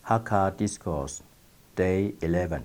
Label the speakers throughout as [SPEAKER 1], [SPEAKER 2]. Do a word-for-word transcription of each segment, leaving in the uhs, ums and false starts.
[SPEAKER 1] Hakka Discourse Day eleven。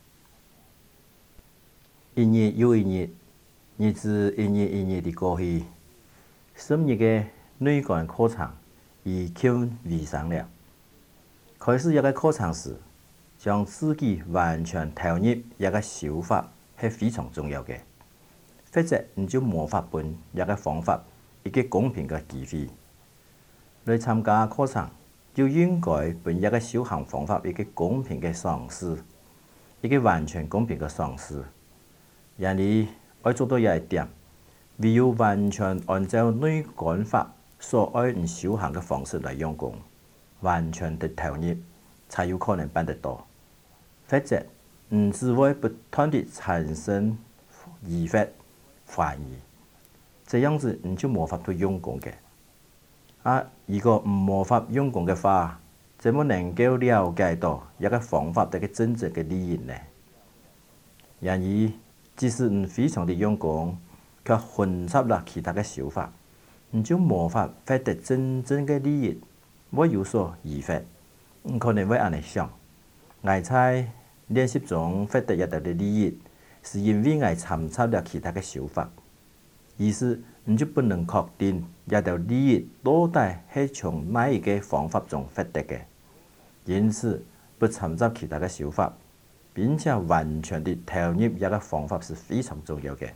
[SPEAKER 1] 一日又一日，日子一日一日地过去。深夜嘅内观课程已近尾声了。开始一个课程时，将自己完全投入一个手法是非常重要嘅，否则你就无法本一个方法一个公平嘅机会。来参加课程，就应该本一个修行方法一个公平嘅尝试，一个完全公平嘅尝试。然而，要做到一点，唯有完全按照内观法所爱唔修行嘅方式来用功，完全的投入，才有可能办得到。否则，唔只会不断地产生疑惑、怀疑，这样子你就无法去用功嘅。啊，如果唔无法用功嘅话，怎么能够了解到一个方法嘅真正嘅利益呢？然而，即使你非常的用功，却混杂了其他嘅手法，你就无法获得真正嘅利益。我有所疑惑，你可能会安尼想：我在练习中获得一定嘅利益，是因为我参插了其他嘅手法。于是，你就不能确定一条利益到底是从哪一个方法中获得嘅。因此，不参插其他嘅手法，并且完全地投入一个方法是非常重要嘅。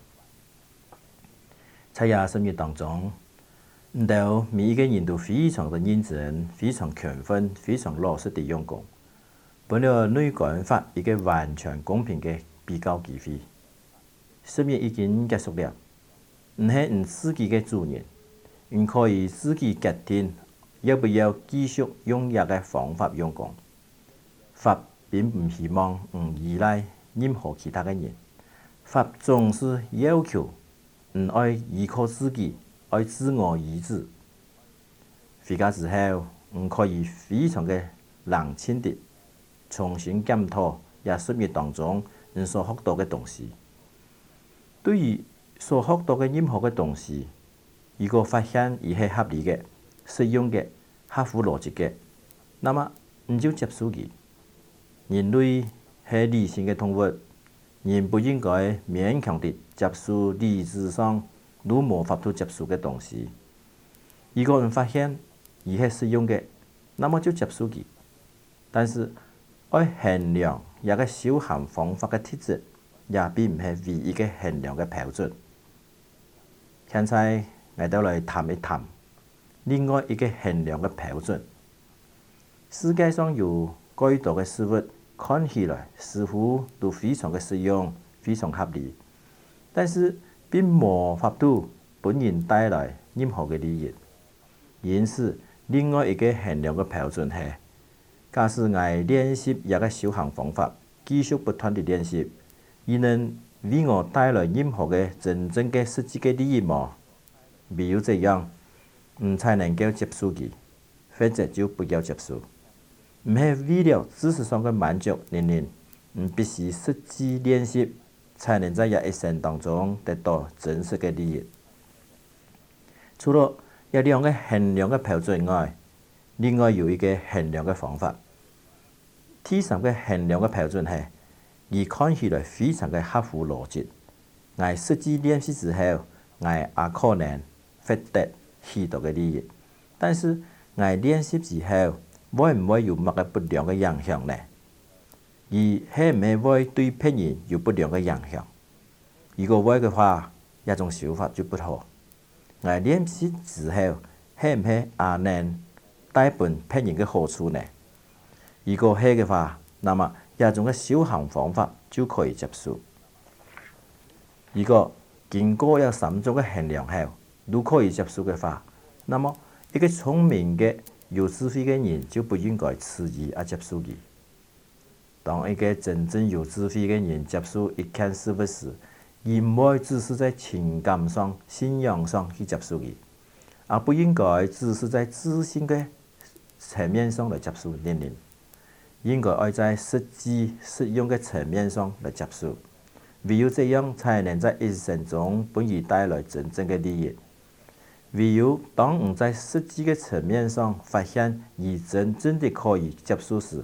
[SPEAKER 1] 在廿十日当中，唔到每一个人都非常的认真、非常勤奋、非常落实地用功，本了内观法一个完全公平嘅比较机会。十日已经结束了，唔系你自己嘅主人，你可以自己决定要不要继续用一个方法用功。法并唔希望唔依赖任何其他嘅人，法总是要求唔爱依靠自己，爱自我意志。回家之后，唔可以非常嘅冷静地重新检讨廿十日当中你所学到嘅东西。对于所学到嘅任何嘅东西，如果发现伊系合理嘅、适用嘅、合乎逻辑嘅，那么你就接受佢。人类是理性嘅动物，人不应该勉强地接受理智上都无法度接受嘅东西。如果你发现伊系适用嘅，那么就接受佢。但是，要衡量一个修行方法嘅特质，也并唔系唯一嘅衡量嘅标准。现在我哋来谈一谈另外一个衡量嘅标准。世界上有许多嘅事物，看起来似乎都非常嘅实用、非常合理，但是并无法度本人带来任何嘅利益。因此，另外一个衡量嘅标准系：假使我练习一个修行方法，继续不断地练习，伊能为我带来任何嘅真正嘅实际嘅利益吗？唯有这样，唔才能够接受佢，否则就不要接受。唔系为了知识上嘅满足，年年唔必须实际练习，才能在一生当中得到真实嘅利益。除了有两个衡量嘅标准外，另外有一个衡量嘅方法。第三个衡量嘅标准系，伊看起来非常嘅合乎逻辑。我实际练习之后，我也可能获得许多嘅利益。但是我练习之后，会唔会有乜嘅不良嘅影响呢？而係唔係會對別人有不良嘅影響？如果會嘅話，一種手法就不好。我練習之後，係唔係也能帶本別人嘅好處呢？如果係嘅話，那麼一種嘅修行方法就可以接受。如果經過有三種嘅衡量後都可以接受嘅話，那麼一個聰明嘅有智慧嘅人就不應該遲疑啊接受佢。當一個真正有智慧嘅人接受一件事物時，而唔會只是在情感上、信仰上去接受佢，而不應該只是在自信嘅層面上來接受念念，應該愛在實際實用嘅層面上來接受。唯有這樣，才能在一生中幫佢帶來真正嘅利益。唯有當唔在實際嘅層面上發現而真正地可以接受時，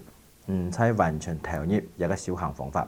[SPEAKER 1] 唔使完全投入一個修行方法。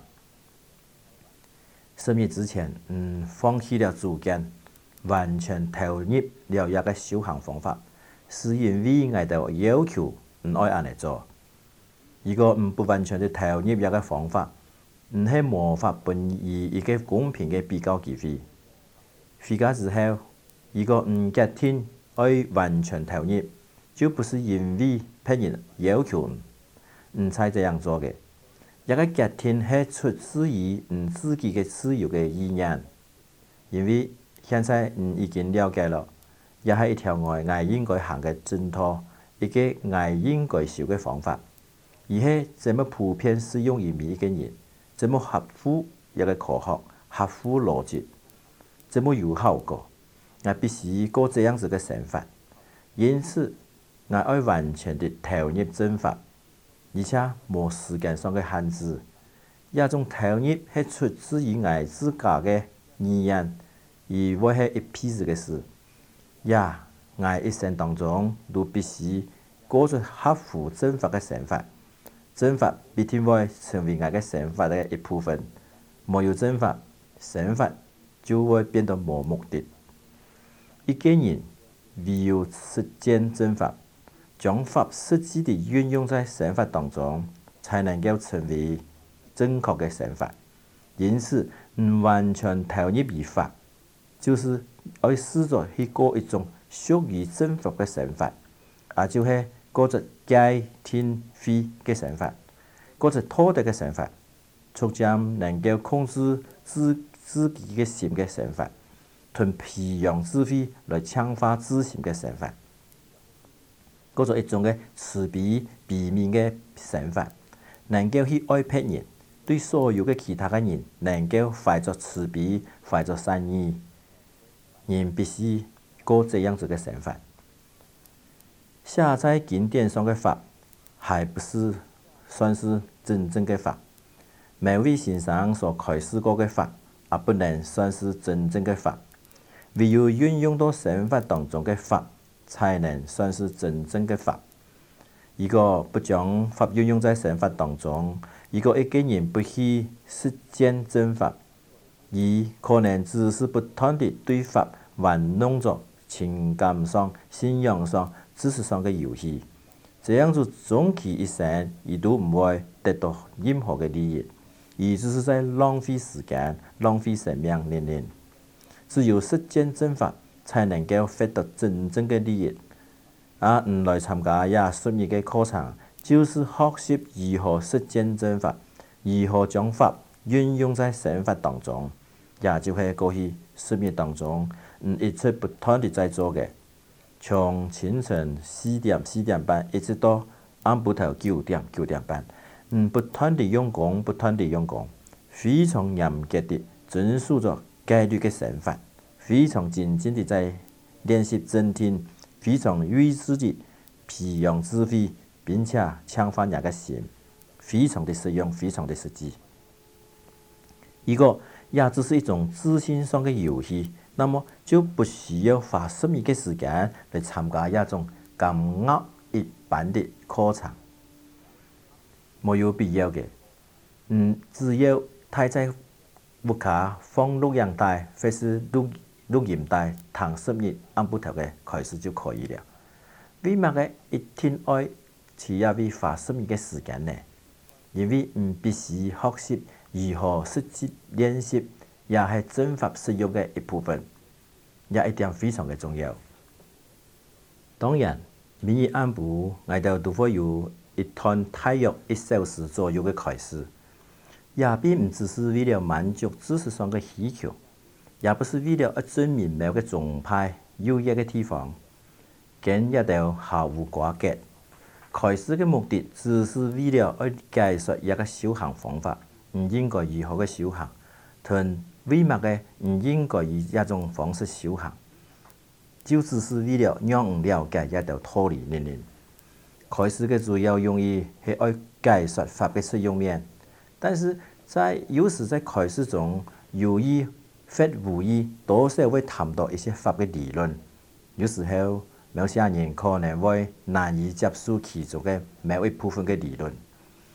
[SPEAKER 1] 十日之前，唔放棄了主見，完全投入了一個修行方法，是因為我哋要求唔愛安尼做。如果唔不完全地投入一個方法，唔係無法本以一個公平嘅比較機會。回家之後，如果唔決定愛完全投入，就不是因為別人要求唔才這樣做嘅。一個決定係出自於唔自己嘅自由嘅意願，因為現在唔已經了解了，也係一條我我應該行嘅正途，一個我應該修嘅方法，而係這麼普遍適用於每一個人，這麼合乎一個科學、合乎邏輯，這麼有效果，我必須過這樣子嘅生活。因此，我愛完全地投入正法，而且無時間上嘅限制。一種投入係出自於我自家嘅意願，而唔係一輩子嘅事。也我一生當中都必須過出合乎正法嘅生活。正法必定會成為我嘅生活嘅一部分。沒有正法，生活就會變得無目的。一個人唯有實踐正法，將法實際地運用在生活當中，才能夠成為正確嘅生活。因此，唔完全投入於法，就是要試着去過一種屬於正法嘅生活，也就係過着戒天慧嘅生活，過着妥當嘅生活，逐漸能夠控制自自己嘅心嘅生活，同培養智慧來強化自心嘅生活，過着一種嘅慈悲悲憫嘅生活，能夠去愛別人，對所有嘅其他嘅人能夠懷着慈悲、懷着善意。人必須過這樣子嘅生活。寫在經典上嘅法，還不是算是真正嘅法。每位先生所開示過嘅法，也不能算是真正嘅法。唯有運用到生活當中嘅法，才能算是真正嘅法。如果不將法運用在生活當中，如果一個人不去實踐正法，而可能只是不斷地對法玩弄着情感上、信仰上、知識上嘅遊戲，這樣子終其一生，亦都唔會得到任何嘅利益，而只是在浪費時間、浪費生命年齡。只有實踐正法，才能夠獲得真正嘅利益。啊，唔來參加也十日嘅課程，就是學習如何實踐正法，如何將法運用在生活當中，也就係過去十日當中，嗯，一直不斷地在做嘅，從清晨四點四點半一直到晏晡頭九點九點半，嗯，不斷地用功，不斷地用功，非常嚴格地遵守着戒律嘅生活，非常精進地在練習正聽，非常睿智地培養智慧，並且強化人嘅心，非常的實用，非常的實際。如果也只是一種資訊上嘅遊戲，那麼就不需要花十年嘅時間嚟參加一種咁惡一般的課程，沒有必要嘅。嗯，只要待在屋企放錄影帶或是錄錄音帶，聽十日晏晡頭嘅開始就可以了。為乜嘅一天愛只要為花十年嘅時間呢？因為唔必須學習如何實際練習，也係正法實用嘅一部分，也一點非常嘅重要。當然，每日晏晡我哋都會有一段大約一小時左右嘅開始，也並唔只是為了滿足知識上嘅需求，也不是為了一證明某個宗派優越嘅地方，跟一道毫無瓜葛。開始嘅目的只是為了要解說一個修行方法，唔應該如何嘅修行，同為乜嘅唔應該以一種方式修行，就只是為了讓人了解一道道理而已。開始嘅主要用意係要解說法嘅實用面，但是在有時在開始中有意或無意多少會談到一些法嘅理論，有時候某些人可能會難以接受其中嘅某一部分嘅理論，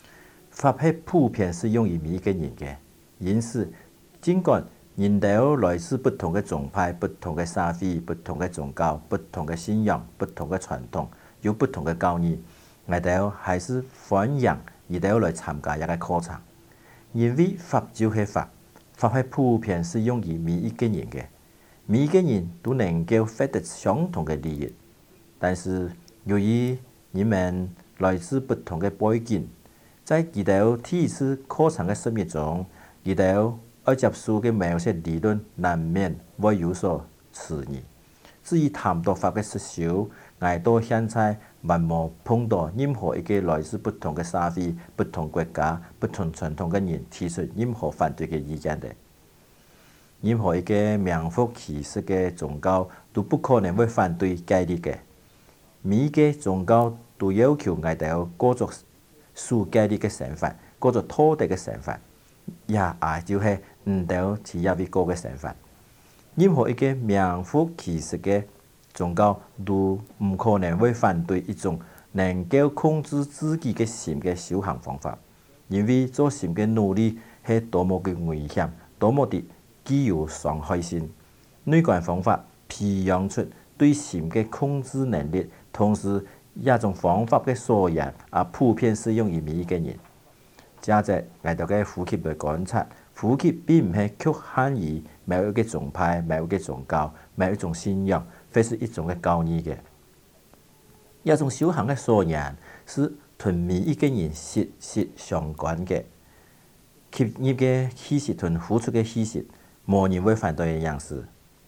[SPEAKER 1] 法係普遍適用於每一個人嘅，因此，儘管人都來自不同嘅宗派、不同嘅社會、不同嘅宗教、不同嘅信仰、不同嘅傳統，有不同嘅教義，我哋還是歡迎佢哋來參加一個課程，因為法就是法，法係普遍適用於每一個人嘅，每一個人都能夠獲得相同嘅利益，但是由於人們來自不同嘅背景，在佢哋第一次課程嘅實驗中，佢哋要接受嘅某些理論難免會有所遲疑。至於談到法嘅實修，我到現在還冇碰到任何一個來自不同嘅社會、不同國家、不同傳統嘅人提出任何反對嘅意見的。任何一個名副其實嘅宗教都不可能會反對戒律嘅。每一個宗教都要求我哋過著守戒律嘅生活，過著妥當嘅生活，也也就係唔到似一位個嘅生活。任何一個名副其實嘅宗教都唔可能會反對一種能夠控制自己嘅心嘅修行方法，因為做心嘅努力係多麼嘅危險，多麼的具有傷害性。呢個方法培養出對心嘅控制能力，同時一種方法嘅素養啊，普遍適用於每一個人。接着我哋嘅呼吸來觀察，呼吸並唔係局限於某一個宗派、某一個宗教、某一種信仰，或是一種嘅教義嘅。一種修行嘅素養是同每一個人息息相關嘅。吸入嘅氣息同呼出嘅氣息，冇人會反對嘅樣式。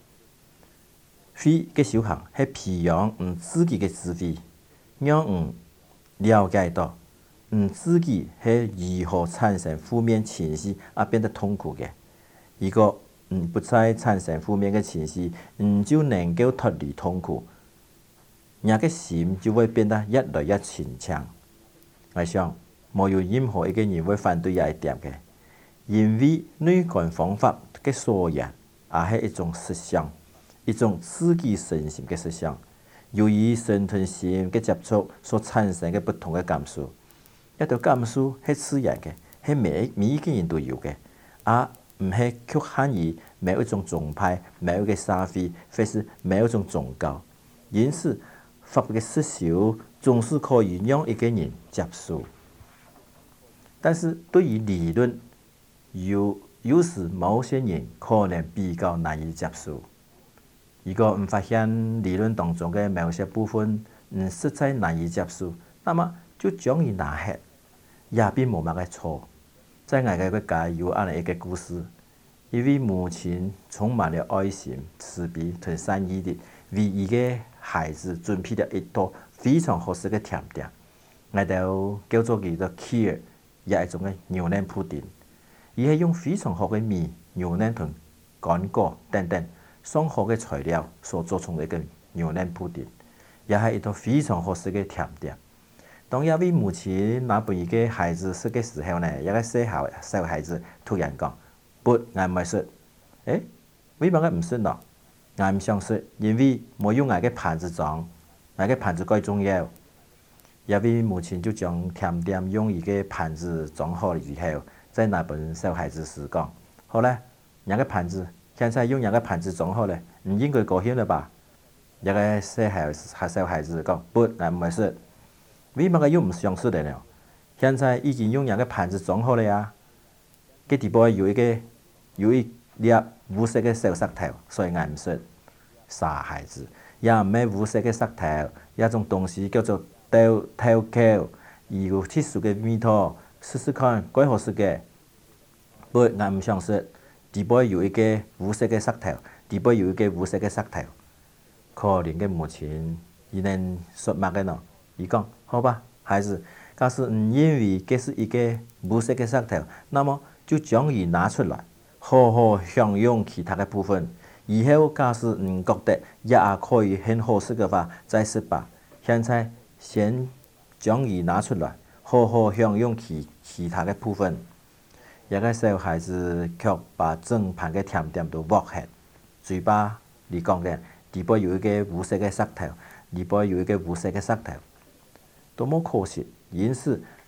[SPEAKER 1] 肺嘅修行係培養唔自己嘅智慧，讓唔了解到唔自己係如何產生負面情緒而變得痛苦嘅。如果唔不再產生負面嘅情緒，唔就能夠脫離痛苦，人嘅心就會變得越來越堅強。我想冇有任何一個人會反對呢一點嘅，因為呢個方法嘅素養也係一種實相，一種自己身心嘅實相。由於身同心嘅接觸所產生嘅不同嘅感受，一條感受係自然嘅，係每每一個人都有嘅，而唔係局限於某一種宗派、某一個社會，或是某一種宗教。因此，法嘅實修總是可以讓一個人接受，但是對於理論，有有時某些人可能比較難以接受。如果唔發現理論當中嘅某些部分唔實在難以接受，那麼就將伊拿黑，也並冇乜嘅錯。在我嘅國家有咁樣一個故事，一位母親充滿了愛心、慈悲同善意的為伊嘅孩子準備了一道非常好食嘅甜點，我哋叫做佢做 Kheer， 也一種嘅牛奶布丁。伊係用非常好嘅米、牛奶同乾果等等上好嘅材料所做成一個牛奶布丁，也係一道非常好食嘅甜點。當一位母親拿俾伊嘅孩子食嘅時候呢，一個細小小孩子突然講：不，我唔食。誒，為乜我唔食咯？我唔想食，因為冇用我嘅盤子裝，我嘅盤子最重要。一位母親就將甜點用伊嘅盤子裝好以後，再拿俾小孩子時講：好啦，人嘅盤子現在用人嘅盤子裝好了，唔應該高興了吧？一個細孩小孩子講：不，我唔食。為乜我又唔想食了呢？現在已經用人嘅盤子裝好了呀，佢底部有一個有一粒無色嘅小石頭，所以我唔食。傻孩子，也唔係無色嘅石頭，有一種東西叫做豆豆蔻，有特殊嘅味道，試試看，幾好食嘅。不，我唔想食。底部有一個無色嘅石頭，底部有一個無色嘅石頭。可憐嘅母親，伊能說乜嘅呢？伊講：好吧，孩子，假使唔認為這是一個無色嘅石頭，那麼就將伊拿出來，好好享用其他嘅部分。以後假使唔覺得也可以很好食嘅話，再食吧。現在先將伊拿出來，好好享用其其他嘅部分。一個小孩子卻把整盤嘅甜點都剝hết，嘴巴你講嘅，底部有一個無色嘅石頭，底部有一個無色嘅石頭。多麼可惜！因此，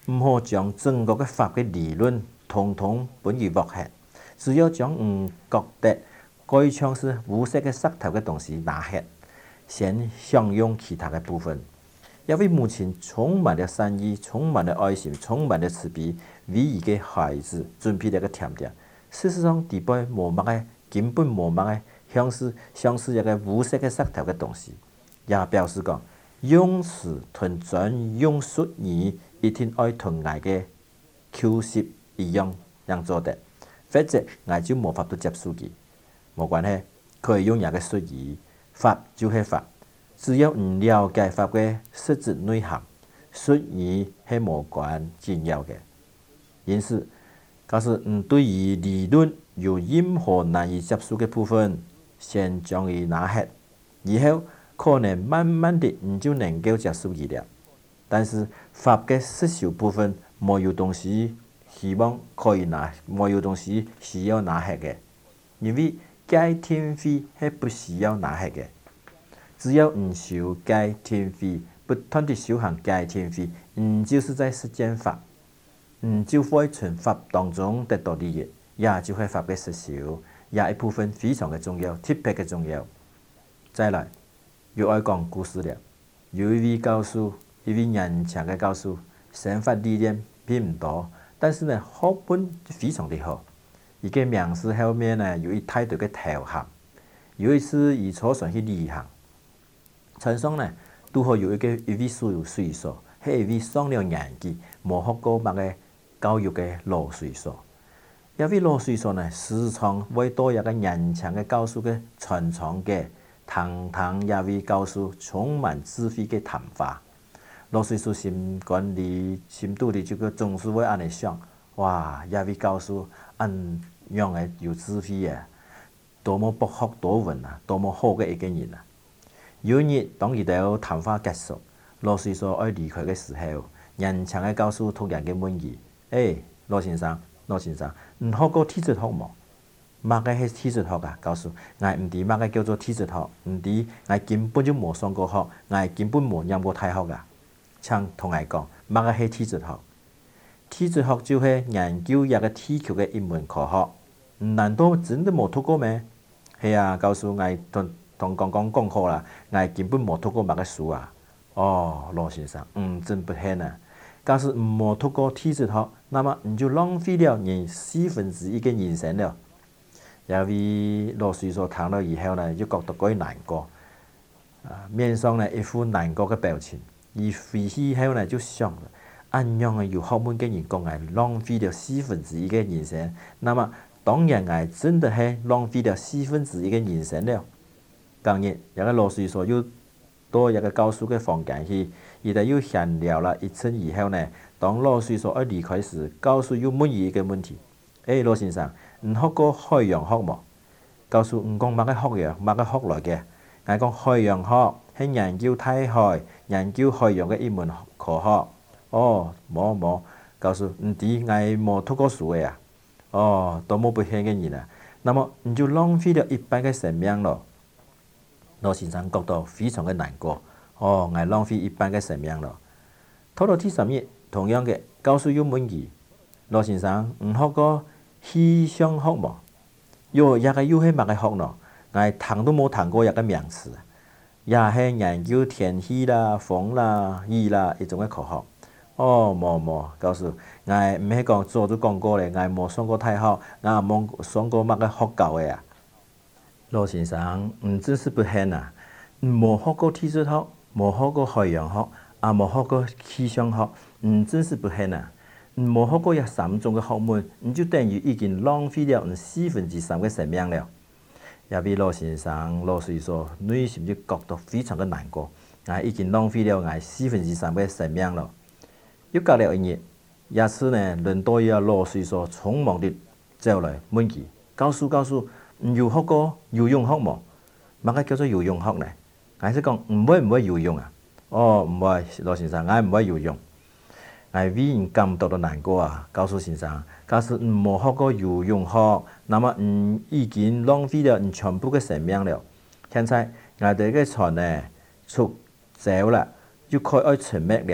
[SPEAKER 1] 毋好將整個嘅法嘅理論統統本於漠黑，只要將毋覺得該像是無色嘅石頭嘅東西拿黑，先享用其他嘅部分。因為母親充滿了善意，充滿了愛心，充滿了慈悲，為伊嘅孩子準備了個甜點。事實上，地背無乜嘅，根本無乜嘅，像是像是一個無色嘅石頭嘅東西，也表示講用詞同專用術語一定愛同愛嘅口舌一樣樣做得，否則愛就無法度接受佢。冇關係，可以用一個術語，法就係法。只要唔了解法嘅實質內涵，術語係無關緊要嘅。因此，假使唔對於理論有任何難以接受嘅部分，先將伊拿黑，以後可能慢慢地唔就能夠接受伊了。但是法嘅實修部分，冇有東西希望可以拿，冇有東西需要拿黑嘅，因為戒天慧係不需要拿黑嘅。只要唔修戒天慧，不斷地修行戒天慧，唔就是在實踐法，唔就會從法當中得到利益，也就係法嘅實修，也一部分非常嘅重要，特別嘅重要。再來，又愛講故事了。有一位教授，一位年輕嘅教授，生法歷練並唔多，但是呢，學本非常的好。伊嘅名字後面呢有一大堆嘅頭銜。有一次，伊坐船去旅行。船上呢，拄好有一個一位水水手，係一位上了年紀、冇學過乜嘅教育嘅老水手。一位老水手呢，時常會到一個年輕嘅教授嘅船艙嘅，堂堂一位教授充滿智慧嘅談話。老水手心肝裏、心肚裏就個總是會安尼想：哇，一位教授咁樣嘅有智慧啊，多麼博學多聞啊，多麼好嘅一個人啊！有一日，當佢哋談話結束，羅水手要離開嘅時候，年輕嘅教授突然嘅問佢：誒，羅先生，羅先生，你學過體質學冇？乜嘅係體質學啊？教授，我唔知乜嘅叫做體質學，唔知我根本就冇上過學，我根本冇念過大學噶。請同我講，乜嘅係體質學？體質學就係研究一個地球嘅一門科學。難道真的冇讀過咩？係啊，教授，我同同剛剛講過啦，我根本冇讀過乜嘅書啊。哦，羅先生，嗯，真不幸啊。假使唔冇讀過體質學，那麼你就浪費了你四分之一嘅人生了。有位羅水手聽到以後呢，就覺得幾難過，啊，面上呢一副難過嘅表情。而回去後呢，就想了，咁樣嘅有學問嘅人講係浪費了四分之一嘅人生，那麼當然係真的係浪費了四分之一嘅人生了。當日，一個羅水手又到一個教授嘅房間去，而哋又閒聊了一陣以後呢，當羅水手要離開時，教授又問伊一個問題：誒，羅先生，你學過海洋學冇？教授唔講乜嘅學洋，乜嘅學來嘅，我講海洋學係研究大海、研究海洋嘅一門科學。哦，冇冇，教授唔知我冇讀過書嘅啊。哦，多麼不幸嘅人啊！那麼你就浪費了一半嘅生命咯。羅先生覺得非常嘅難過。哦，我浪費一半嘅生命咯。到到第三日，同樣嘅教授又問佢：羅先生，唔學過氣象學冇？又一個又係乜嘅學咯？我聽都冇聽過一個名詞，也係研究天氣啦、風啦、雨啦一種嘅科學。哦，冇冇，教授，我唔係講早就講過咧，我冇上過大學，我冇上過乜嘅學校嘅啊。羅先生，唔真是不幸啊！冇學過體質學，冇學過海洋學，啊冇學過氣象學，唔真是不幸啊！冇學過一三種嘅學問，你就等於已經浪費了你四分之三嘅生命了。也俾羅先生、羅水手內心就覺得非常嘅難過，我已經浪費了我四分之三嘅生命了。又隔了一日，一次呢，輪到一個羅水手匆忙地走來問佢：教授，教授，你有學過游泳學冇？乜嘅叫做游泳學呢？我係講唔會唔會游泳啊？哦，唔會，羅先生，我唔會游泳。我為人感到到難過啊！教授先生，假使唔冇學過游泳學，那麼唔已經浪費了你全部嘅生命了。現在我哋嘅船呢出走啦，就快要沉沒了。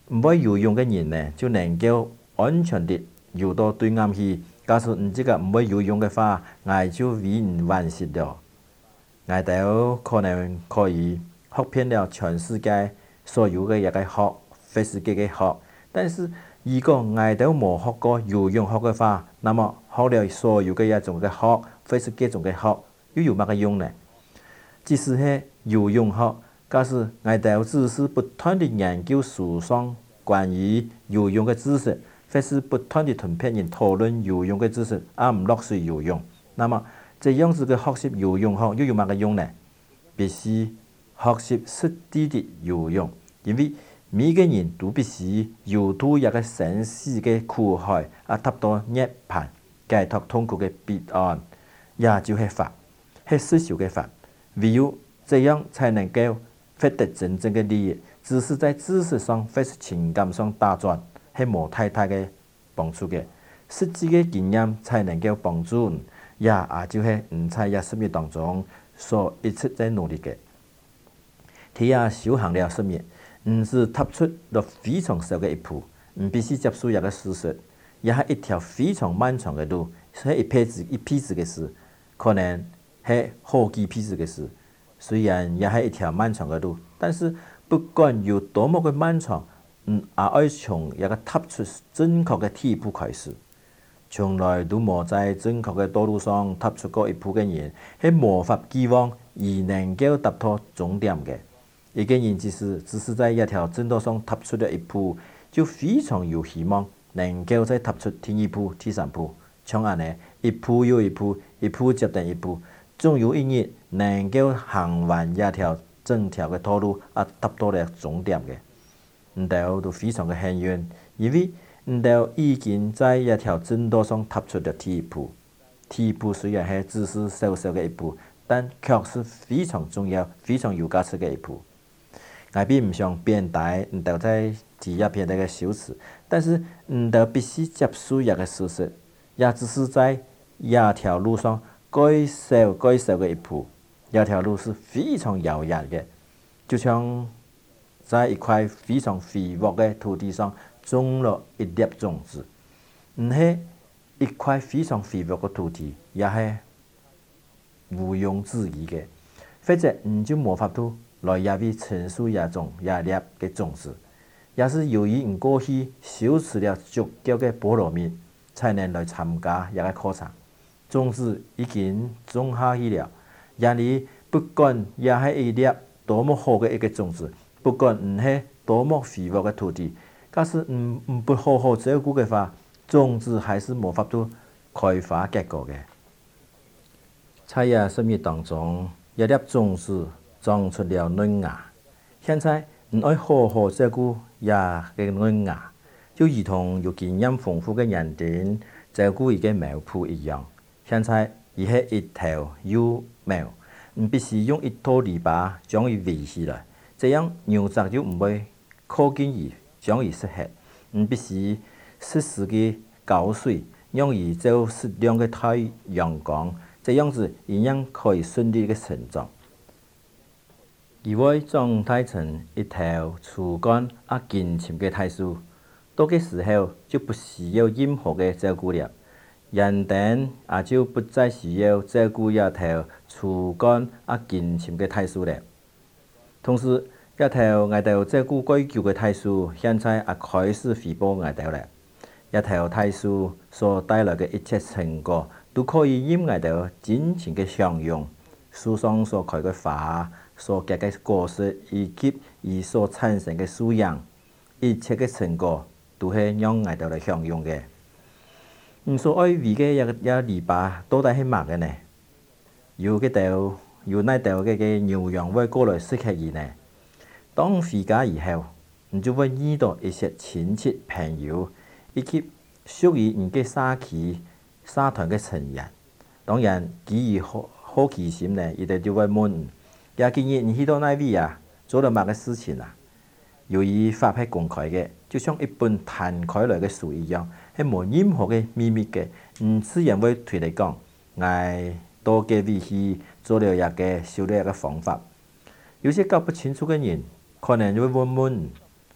[SPEAKER 1] 唔會游泳嘅人呢，就能夠安全地游到對岸去。假使唔知個唔會游泳嘅話，我就會唔完事了。我哋可能可以學遍了全世界所有嘅一個學，飛機嘅學。但是如果我哋冇學過游泳學嘅話，那麼學了所有嘅一種嘅學，飛機種嘅學，又有乜嘅用呢？即使係游泳學，假使我哋只是不斷地研究書上關於游泳嘅知識，或是不斷地同別人討論游泳嘅知識，而唔落水游泳，那麼這樣子嘅學習游泳學又有乜嘅用呢？必須學習實地的游泳，因為每個人都必須游到一個生死嘅苦海，而達到涅槃解脫痛苦嘅彼岸，也就係法，係實修嘅法。唯有這樣才能夠獲得真正嘅利益。只是在知識上或是情感上打轉，係冇太大嘅幫助嘅。實際嘅經驗才能夠幫助，也也就係唔在一生命當中所一直在努力嘅。睇下修行了生命，唔是踏出咗非常小嘅一步，唔必須接受一個事實，也係一條非常漫長嘅路，係一輩子一輩子嘅事，可能係好幾輩子嘅事。雖然也係一條漫長嘅路，但是不管有多麼嘅漫長，嗯，也要從一個踏出正確嘅第一步開始。從來都冇在正確嘅道路上踏出過一步嘅人，係無法寄望而能夠達到終點嘅。一個人只是只是在一條正道上踏出咗一步，就非常有希望能夠再踏出第二步、第三步，像咁呢，一步又一步，一步接近一步，總有一日能夠行完一條整條嘅道路，啊，達到了終點嘅。唔到都非常嘅幸運，因為唔到已經在一條正道上踏出咗第一步。第一步雖然係只是小小嘅一步，但卻是非常重要、非常有價值嘅一步。我並唔想變大，唔到在第一篇嘅修辭，但是唔到必須接受一個事實，也只是在一條路上改少改少嘅一步。一條路是非常遙遠嘅，就像在一塊非常肥沃嘅土地上種了一粒種子，唔係一塊非常肥沃嘅土地，也係毋庸置疑嘅，或者唔就無法度來也為成熟一種一粒嘅種子，也是由於唔過去修持了足夠嘅菠蘿蜜，才能來參加一個課程。種子已經種下去了。然而，不管也係一粒多麼好嘅一個種子，不管唔係多麼肥沃嘅土地，假使唔唔不好好照顧嘅話，種子還是無法度開花結果嘅。在一生命當中，一粒種子長出了嫩芽，現在唔愛好好照顧一個嫩芽，就如同有經驗豐富嘅人哋照顧一個苗圃一樣。現在而係一頭幼苗，唔必須用一套籬笆將佢圍起來，這樣牛隻就唔會靠近佢，將佢食hết。唔必須適時嘅澆水，讓佢照適量嘅太陽光，這樣子營養可以順利嘅成長。佢會長大成一頭粗乾而堅強嘅大樹，到嘅時候就不需要任何嘅照顧了。人哋也就不再需要照顧一頭粗乾而堅強嘅大樹了。同時，一頭我哋照顧過久嘅大樹，現在也開始回報我哋了。一頭大樹所帶來嘅一切成果，都可以因我哋盡情嘅享用。樹上所開嘅花，所結嘅果實，以及而所產生嘅素養，一切嘅成果都係讓我哋嚟享用嘅。唔所愛為嘅一個一籬笆到底係乜嘅呢？有嘅頭有那頭嘅嘅牛羊會過來食佢呢？當回家以後，你就會遇到一些親戚朋友，以及屬於你嘅社區社團嘅成員。當然，基於好好奇心呢，佢哋就會問：呀，今日你去到哪位啊？做咗乜嘅事情啊？由於法係公開嘅，就像一本攤開來嘅書一樣，係冇任何嘅秘密嘅。唔自然會對你講，我到嘅位去做了一個修了一個方法。有些搞不清楚嘅人，可能會問問：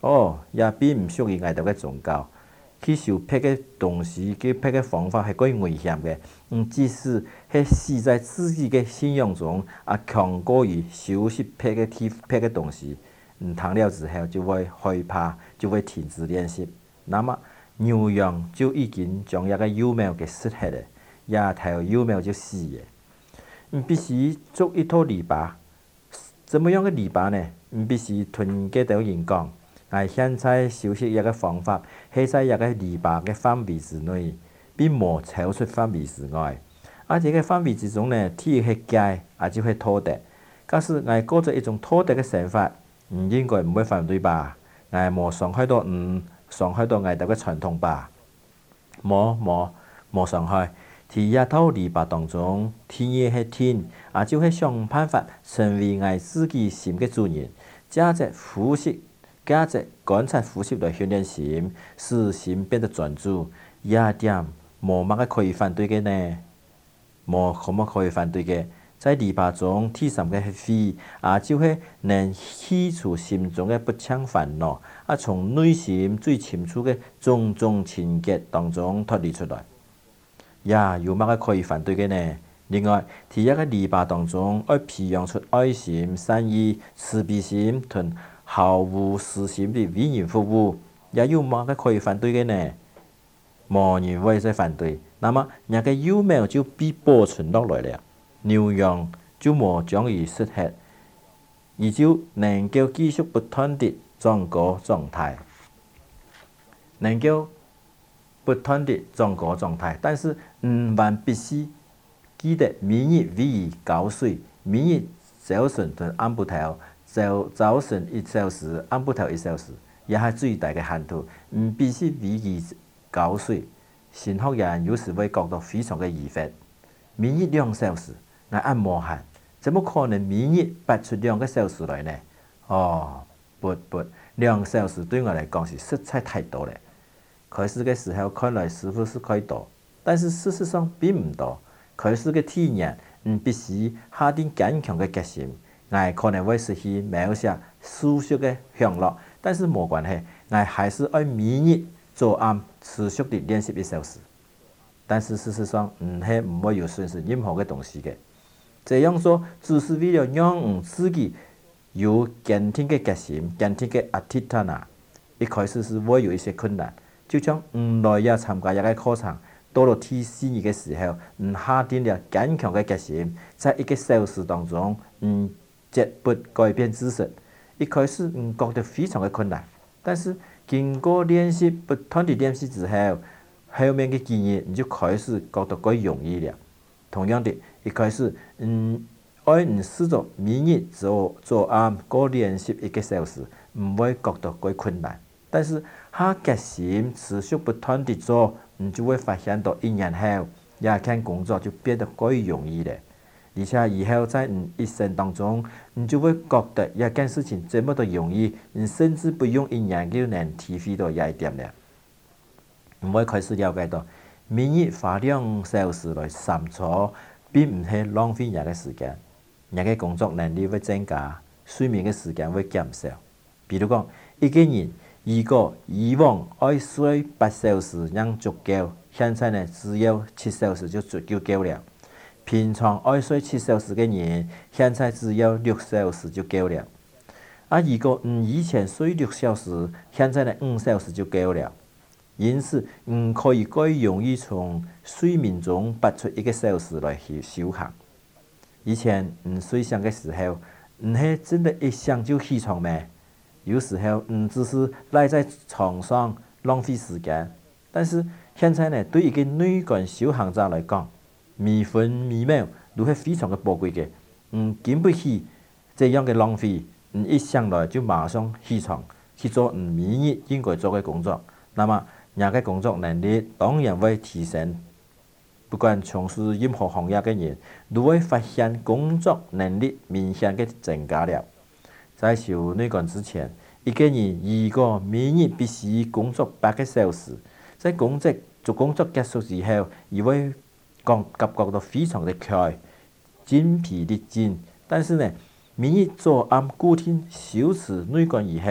[SPEAKER 1] 哦，也並唔屬於我哋嘅宗教。去受迫嘅同時，佢迫嘅方法係幾危險嘅。嗯，即使係死在自己嘅信仰中，也強過於受受迫嘅去迫嘅同時。嗯，聽了之後就會害怕，就會停止練習。那麼牛羊就已經將一個幼苗給失去了，一條幼苗就死嘅。嗯，必須築一套籬笆。怎麼樣嘅籬笆呢？嗯，必須屯幾條人講。我現在修飾一個方法，係在一個籬笆嘅範圍之內，並冇超出範圍之外。而這個範圍之中呢，天係界，也就係土地。假使我過咗一種土地嘅想法，唔應該唔會反對吧？我冇傷害到唔傷害到我哋嘅傳統吧？冇冇冇傷害。喺一套籬笆當中，天嘢係天，也就係想辦法成為我自己心嘅主人，價值呼吸。價值觀察呼吸來訓練心，使心變得專注。一點冇乜嘅可以反對嘅呢？冇可乜可以反對嘅？在籬笆中，第三個係肺，啊就係能去除心中嘅不暢煩惱，啊從內心最深處嘅種種情結當中脫離出來。呀，有乜嘅可以反對嘅呢？另外，喺一個籬笆當中，要培養出愛心、善意、慈悲心同毫無私心的為人服務，也有乜嘅可以反對嘅呢？冇人會再反對。那麼，那個幼苗就被保存落來了，牛羊就冇將伊失去，伊就能夠繼續不斷地長高狀態，能夠不斷地長高狀態。但是，唔還必須記得每日為伊澆水，每日早晨同暗晡頭。早早晨一小時，暗晡頭一小時，也係最大嘅限度。唔必須為伊澆水。新學人有時會覺得非常嘅疑惑。每日兩小時，我按摩限，怎麼可能每日拔出兩個小時來呢？哦，不不，兩小時對我嚟講是實在太多了。開始嘅時候看來似乎是可以多，但是事實上並唔多。開始嘅體驗，唔必須下定堅強嘅決心。我可能會失去某些舒適嘅享樂，但是冇關係，我還是愛每日早晚持續地練習一小時。但是事實上唔係唔會有損失任何嘅東西嘅。這樣做只是為了讓我自己有堅定嘅決心、堅定嘅阿鐵塔納。一開始是會有一些困難，就像唔來要參加一個課程，到了第四日嘅時候，唔下定了堅強嘅決心，在一個小時當中，嗯。絕不改變姿勢。一開始唔覺得非常嘅困難，但是經過練習不斷地練習之後，後面嘅經驗你就開始覺得更容易了。同樣的，一開始嗯，愛唔試着每日做做啱個練習一個小時，唔會覺得更困難。但是下決心持續不斷地做，你就會發現到一年後，一件工作就變得更容易了。而且以後在你一生當中，你就會覺得一件事情這麼的容易，你甚至不用一年就能體會到一點了。唔會開始了解到，每日花兩小時來深造，並唔係浪費人嘅時間。人嘅工作能力會增加，睡眠嘅時間會減少。比如講，一個人如果以往愛睡八小時能足夠，現在呢只有七小時就足夠了。平常愛睡七小時嘅人，現在只有六小時就夠了。啊，如果嗯以前睡六小時，現在呢五小時就夠了。因此，嗯可以更容易從睡眠中拔出一個小時來去休閒。以前嗯睡醒嘅時候，唔係真的一醒就起床咩？有時候嗯只是賴在床上浪費時間。但是現在呢，對一個內觀修行者來講，每分每秒都係非常嘅寶貴嘅，嗯，經不起這樣嘅浪費。嗯，一醒來就馬上起床去做嗯每日應該做嘅工作，那麼人嘅工作能力當然會提升。不管從事任何行業嘅人，都會發現工作能力明顯嘅增加了。在修內觀之前，一個人如果每日必須工作八個小時，在工作做工作結束之後，而會感覺到非常的攰，筋疲力盡。但是呢，每日做啱固定修持內觀以後，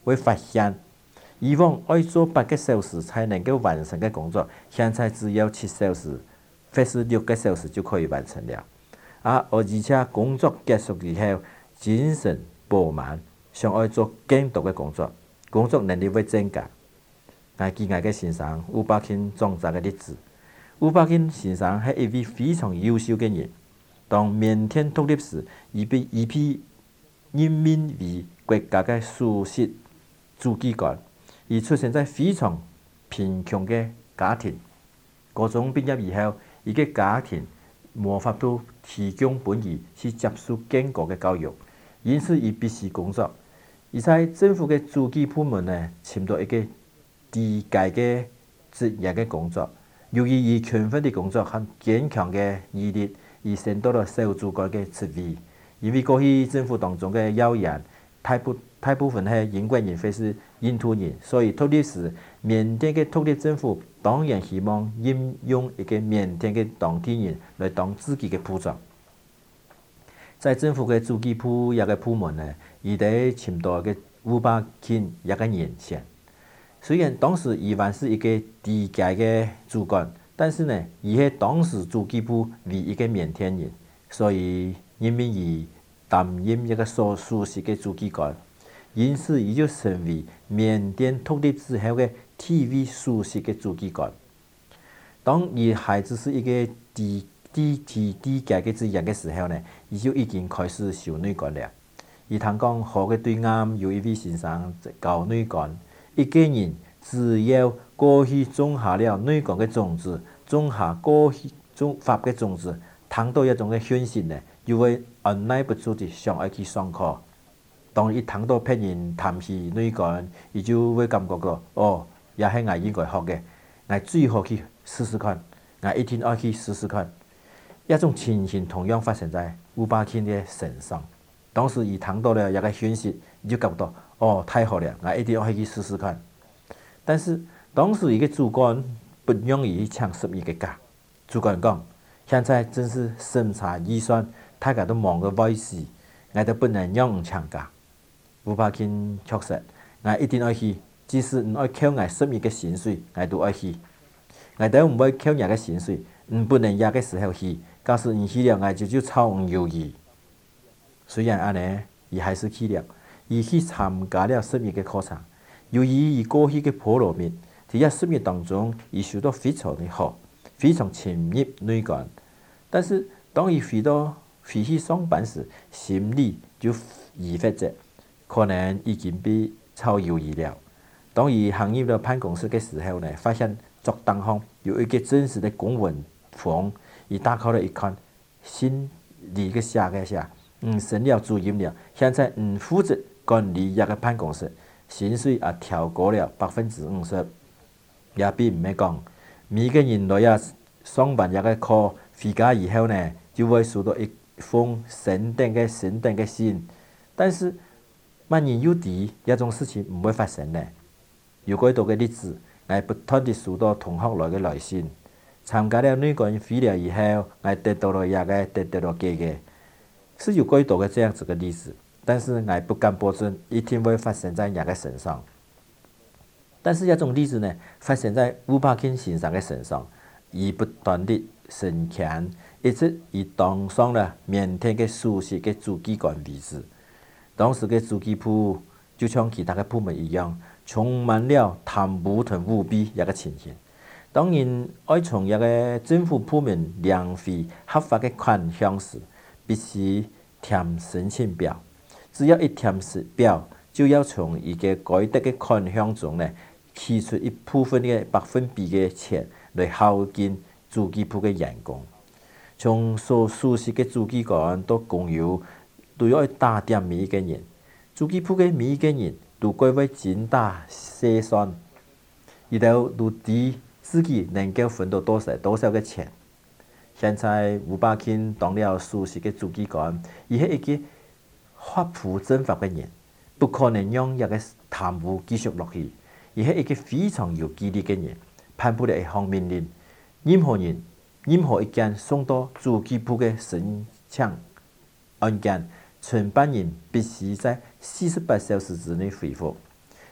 [SPEAKER 1] 會發現，以往要做八個小時才能夠完成嘅工作，現在只要七小時或是六個小時就可以完成了。啊，而且工作結束以後，精神飽滿，想要做更多嘅工作，工作能力會增加。我記我嘅先生吳伯欽總裁嘅例子，吳伯欽先生係一位非常優秀嘅人。當緬甸獨立時，伊被伊被任命為國家嘅首席書記官。伊出生在非常貧窮嘅家庭，高中畢業以後，伊嘅家庭無法度提供本伊去接受更高嘅教育，因此伊必須工作。伊在政府嘅書記部門呢，尋到一個低階嘅職業嘅工作。由於伊勤奮嘅工作和堅強嘅毅力，伊升到了小主管嘅職位。因為過去政府當中嘅要員大部大部分係英國人或是印度人，所以獨立時緬甸嘅獨立政府當然希望任用一個緬甸嘅當地人來當自己嘅部長。在政府嘅書記部一個部門呢，伊哋尋到嘅吳伯欽一個人選。雖然當時伊還是一個低階嘅主管，但是呢，伊係當時書記部唯一嘅緬甸人，所以任命伊擔任一個所屬席嘅書記官，因此伊就成為緬甸獨立之後嘅第一位首席嘅書記官。當伊還只是一個低低低低階嘅職員嘅時候呢，伊就已經開始受女管了。伊聽講河嘅對岸有一位先生教女管。一個人只要過去種下了女管嘅種子，種下過去種法嘅種子，聽到一種嘅訊息呢，就會按捺不住地想要去上課。當一聽到別人談起女管，伊就會感覺到，哦，也係我應該學嘅，我最好去試試看，我一定要去試試看。一種情形同樣發生在吳伯欽嘅身上。當時伊聽到了一個訊息，伊就感覺到，哦，太好了，我一定要去試試看。但是當時一個主管不容易搶十億嘅假。主管講，現在正是審查預算，大家都忙個壞事，我都不能讓唔搶假。吳伯欽確實，我一定要去，即使唔愛扣我十億嘅薪水，我都愛去。我都唔會扣人嘅薪水，唔不能壓嘅時候去，假使唔去了，我就就超唔猶豫。雖然安尼，伊還是去了。伊去參加了十月嘅課程，由於伊過去嘅婆羅蜜，喺一十月當中，伊受到非常嘅好，非常潛入女管。但是當伊回到回去上班時，心裡就疑惑着，可能已經被炒魷魚了。當伊行入了辦公室嘅時候呢，發現桌燈上有一個真實嘅公文封，伊打開了一看，信裡嘅寫嘅寫。嗯，升了主任了，現在嗯負責管理一個辦公室，薪水也調高了百分之五十。也並唔係講，每個人來啊上班一個課，回家以後呢，就會收到一封升等嘅升等嘅信。但是萬年有啲一種事情唔會發生呢。有幾多個例子，我不斷地收到同學來嘅來信，參加了女管會了以後，我得到了一個得到了幾個。是有幾多個這樣子嘅例子，但是我不敢保證一定會發生在人嘅身上。但是一種例子呢，發生在吳伯欽先生嘅身上，伊不斷地升遷，一直伊當上了緬甸嘅首席嘅書記官位置。當時嘅書記部就像其他嘅部門一樣，充滿了貪污同舞弊一個情形。當然，要從一個政府部門領回合法嘅款項時，必須填申請表，只要一填表，就要從一個該得嘅款項中呢，提出一部分嘅百分比嘅錢來孝敬書記部嘅員工。從所屬席嘅書記官到工友，都要打點每一個人。書記部嘅每一個人都歸為精打細算，伊都都知自己能夠分到多少多少嘅錢。現在吳伯欽當了首席嘅書記官，伊係一個發布政法嘅人，不可能讓一個貪污繼續落去。伊係一個非常有紀律嘅人，頒布了一項命令，任何人、任何一件送到書記部嘅申請案件，承辦人必須在四十八小時之內回覆。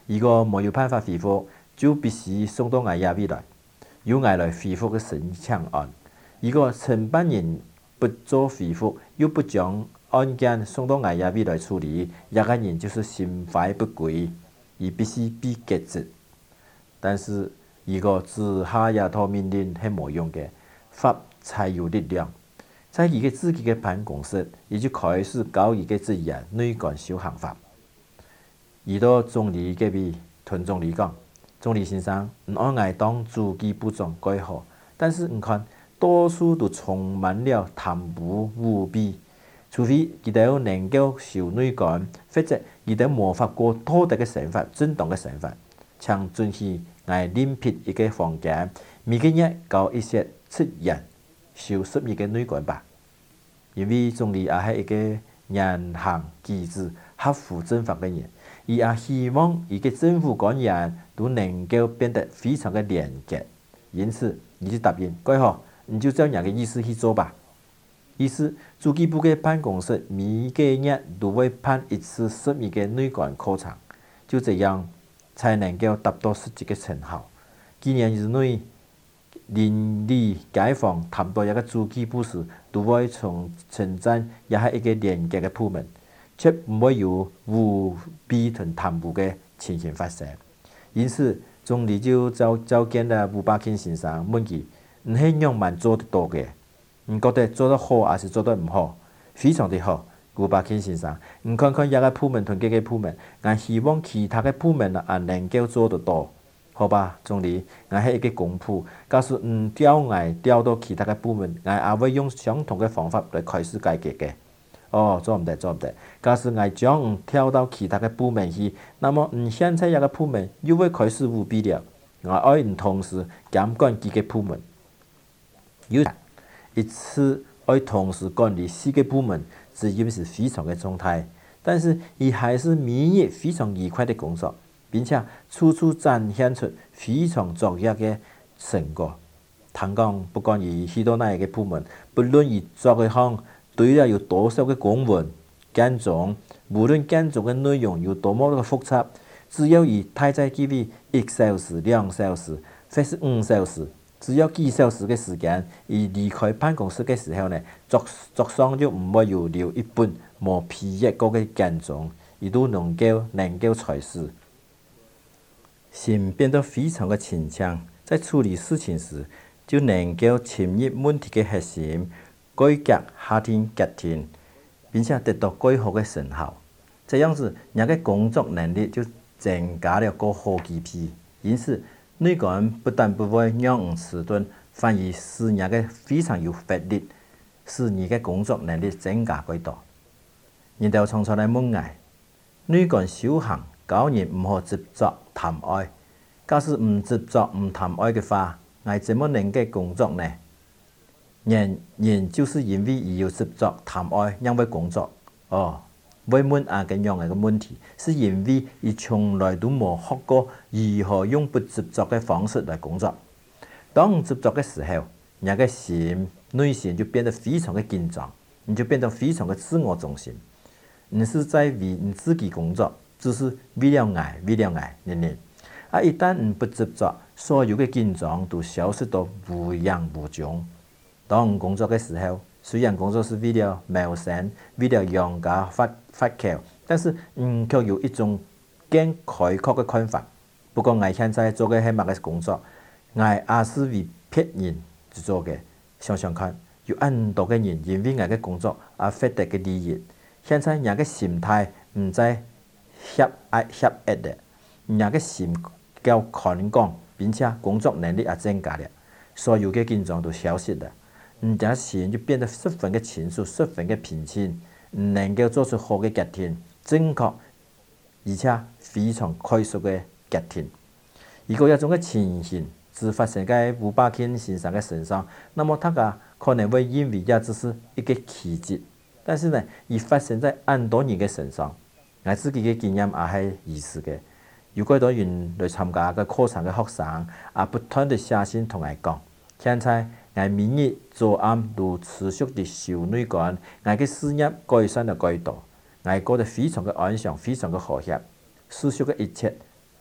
[SPEAKER 1] 如果沒有辦法恢復，就必須送到我這邊來，由我來恢復嘅申請案。如果承辦人不做恢復，又不將案件送到我這邊來處理，這個人就是心懷不軌，而必須被革職。但是如果治下一套命令係冇用嘅，法才有力量。在佢嘅自己嘅辦公室，伊就開始教伊嘅職員內觀修行法。遇到總理嗰邊，同總理講：總理先生，唔按我當書記部長改好，但是唔看多數都充滿了貪污舞弊，除非佢哋能夠修內觀，或者佢哋無法過妥當嘅生活、正當嘅生活，請准許我另闢一個房間，每個月交一些職員修十二個內觀吧。因為總理也係一個言行舉止合乎正法嘅人，而也希望一個政府官員都能夠變得非常嘅廉潔，因此伊就答應改好，你就照人嘅意思去做吧。於是書記部嘅辦公室每個月都會辦一次十二個內觀課程，就這樣才能夠達到實際嘅成效。幾年之內，鄰里街坊談到一個書記部時，都會從稱讚也係一個廉潔嘅部門，卻唔會有舞弊同貪污嘅情形發生。因此，總理就召召見了吳伯欽先生，問佢：唔係樣慢做得到嘅，你覺得做得好還是做得唔好？非常的好，吳伯欽先生，你看看一個部門同幾個部門，我希望其他嘅部門也能夠做得到。好吧，總理，我係一個公僕，假使唔調我調到其他嘅部門，我也會用相同嘅方法來開始改革嘅。哦，做唔得，做唔得。假使我將唔調到其他嘅部門去，那麼唔現在一個部門又會開始舞弊了。我愛唔同時監管幾個部門，有一次愛同時管理四個部門，責任是非常嘅重大，但是伊還是每日非常愉快的工作。並且處處展現出非常卓越嘅成果。聽講，不管伊去到哪一個部門，不論伊做嘅項對了有多少嘅公文簡章，無論簡章嘅內容有多麼嘅複雜，只要伊待在機位一小時、兩小時，或是五小時，只要幾小時嘅時間，伊離開辦公室嘅時候呢，桌桌上就唔會有留一本冇批閱過嘅簡章，伊都能夠能夠採視。心變得非常的清強，在處理事情時就能夠潛入問題的核心，改革下天決定，並且得到更好的成效。這樣子，人嘅工作能力就增加了個好幾倍。因此，內觀不但不會讓人遲鈍，反而使人嘅非常有活力，使人嘅工作能力增加更多。人哋常常來問我，內觀修行教人唔好執着貪愛，假使唔執着唔貪愛嘅話，我怎麼能夠工作呢？人人就是因為伊有執着貪愛，因為工作。哦，會問啊咁樣嘅問題，是因為伊從來都冇學過如何用不執着嘅方式來工作。當唔執着嘅時候，人嘅心內心就變得非常嘅緊張，你就變得非常嘅自我中心。你是在為你自己工作，只是為了愛，為了愛，人人。啊！一旦唔不執着，所有嘅緊張都消失到無影無蹤。當工作嘅時候，雖然工作是為了謀生，為了養家發發口，但是嗯，卻有一種更開闊嘅看法。不過我現在做嘅係乜嘅工作，我也是為別人去做嘅。想想看，有很多嘅人因為我嘅工作而獲得嘅利益。現在人嘅心態唔再狹隘狹隘嘅，人嘅心較寬廣，並且工作能力也增加了，所有嘅緊張都消失了，人家心就變得十分嘅清楚，十分嘅平靜，能夠做出好嘅決定，正確而且非常快速嘅決定。如果有種嘅情形只發生喺吳伯欽先生嘅身上，那麼他個可能會認為也只是一個奇蹟。但是呢，而發生在很多人嘅身上，我自己嘅經驗也係如此嘅。有幾多人來參加嘅課程嘅學生，也不斷地寫信同我講，現在我每日早暗都持續地修內觀，我嘅事業改善了更多，我過得非常嘅安詳，非常嘅和諧，世俗嘅一切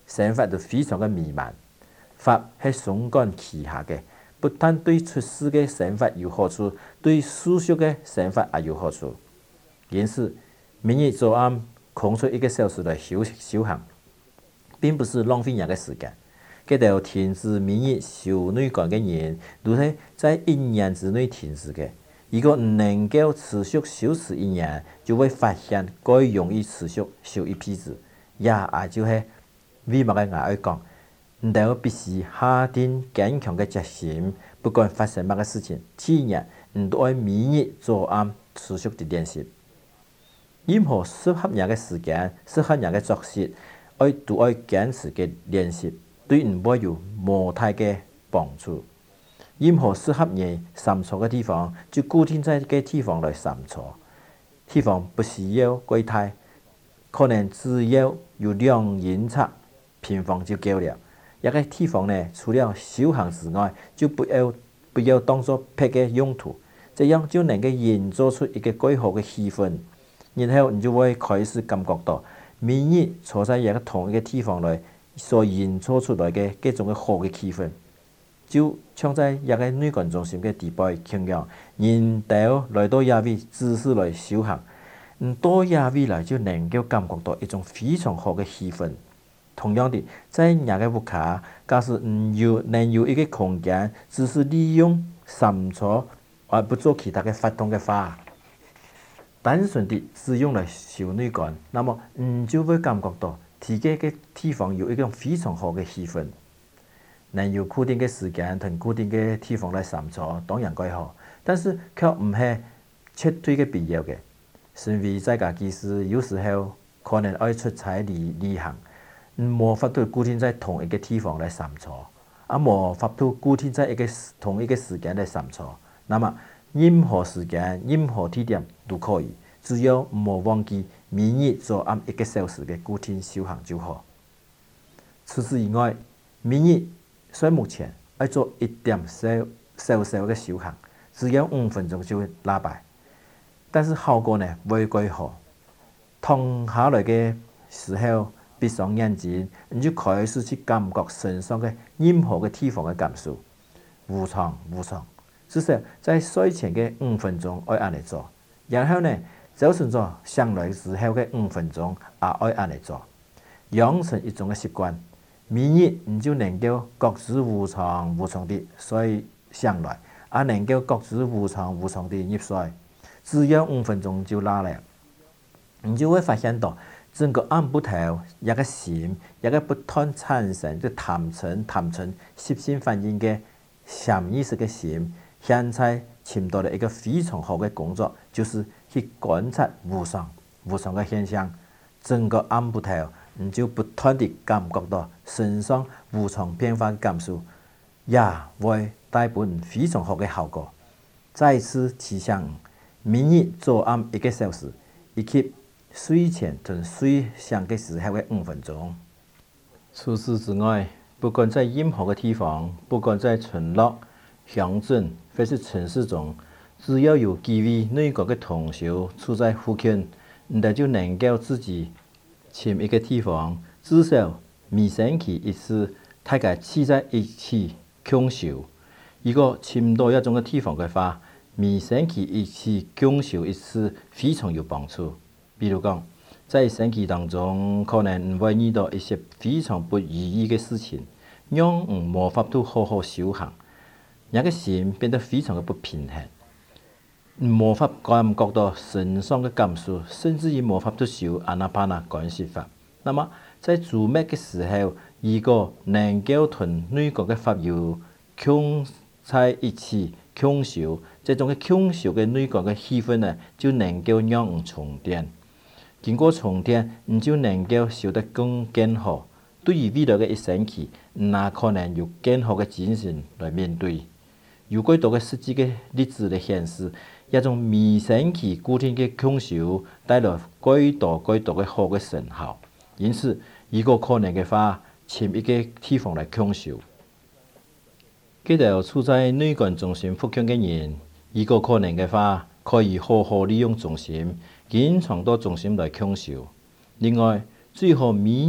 [SPEAKER 1] 想法就非常嘅迷茫。法係总管旗下嘅，不但對出世嘅想法有好處，對世俗嘅想法也有好處。因此，每日早暗空出一個小時來修修行，並不是浪費人嘅時間。嗰條停止每日修內觀嘅人，都係在一年之內停止嘅。如果唔能夠持續修持一年，就會發現該容易持續修一輩子。也也就係為乜嘅我講，唔到必須下定堅強嘅決心，不管發生乜嘅事情，天日唔都愛每日早暗持續地練習。任何適合人嘅時間、適合人嘅作息，愛都愛堅持嘅練習，對唔會有莫大嘅幫助。任何適合人參錯嘅地方，就固定在嘅地方來參錯。地方不需要過大，可能只要有兩英尺平方就夠了。一個地方呢，除了修行之外，就不要不要當作僻嘅用途，這樣就能夠營造出一個幾好嘅氣氛。然後你就會開始感覺到，每日坐在一個同一個地方內所營造出來嘅各種嘅好嘅氣氛，就像在一個內觀中心嘅地步一樣，人到來到亞位只是來修行，唔到亞位來就能夠感覺到一種非常好嘅氣氛。同樣的，在一個屋企，假使唔有能有一個空間，只是利用參坐而不做其他嘅活動嘅話，單純地只用來修內觀，那麼你就會感覺到自己嘅地方有一種非常好嘅氣氛。能有固定嘅時間同固定嘅地方來參坐，當然幾好，但是卻唔係絕對嘅必要嘅。身為在家居士，有時候可能愛出差旅旅行，無法度固定在同一個地方來參坐，啊無法度固定在一個同一個時間來參坐。那麼任何時間、任何地點都可以，只要唔好忘記每日早暗一個小時嘅固定修行就好。除此以外，每日所以目前要做一點小小小嘅修行，只要五分鐘就會打敗，但是效果呢唔會幾好。躺下來嘅時候，閉上眼睛，你就開始去感覺身上嘅任何嘅地方嘅感受，無常無常。至少在睡前嘅五分鐘愛按嚟做，然後呢，就算咗上來之後嘅五分鐘也愛按嚟做，養成一種嘅習慣。每日你就能夠覺知無常無常地睡上來，也能夠覺知無常無常地入睡，只要五分鐘就拉了，你就會發現到整個暗部頭一個心，一個不斷產生嘅貪嗔貪嗔習性反應嘅潛意識嘅心。現在尋到了一個非常好嘅工作，就是去觀察無常、無常嘅現象。整個暗部頭，你就不斷地感覺到身上無常變化嘅感受，也會帶本非常好嘅效果。再次提醒，每日早暗一個小時，以及睡前同睡醒嘅時候嘅五分鐘。除此之外，不管在任何嘅地方，不管在村落、鄉鎮或是城市中，只要有幾位內觀嘅同修處在附近，你就能夠自己尋一個地方，至少每星期一次，大家聚在一起共修。如果尋唔到一種嘅地方嘅話，每星期一起共修一次非常有幫助。比如講，在星期當中，可能唔會遇到一些非常不如意嘅事情，讓唔無法度好好修行。人嘅心變得非常嘅不平衡，無法感覺到身上嘅感受，甚至於無法度修阿那巴那觀息法。那麼在做咩嘅時候，如果能夠同內觀嘅法友共在一起共修，這種嘅共修嘅內觀嘅氣氛呢，就能夠讓人充電。經過充電，你就能夠修得更更好。對於未來嘅一星期，那可能有更好嘅精神來面對。有幾多嘅實際嘅例子嚟顯示，一種每星期固定嘅共修帶來幾多幾多嘅好嘅成效。因此，如果可能嘅話，尋一個地方嚟共修。嗰條處在內觀中心附近嘅人，如果可能嘅話，可以好好利用中心，經常到中心來共修。另外，最好每年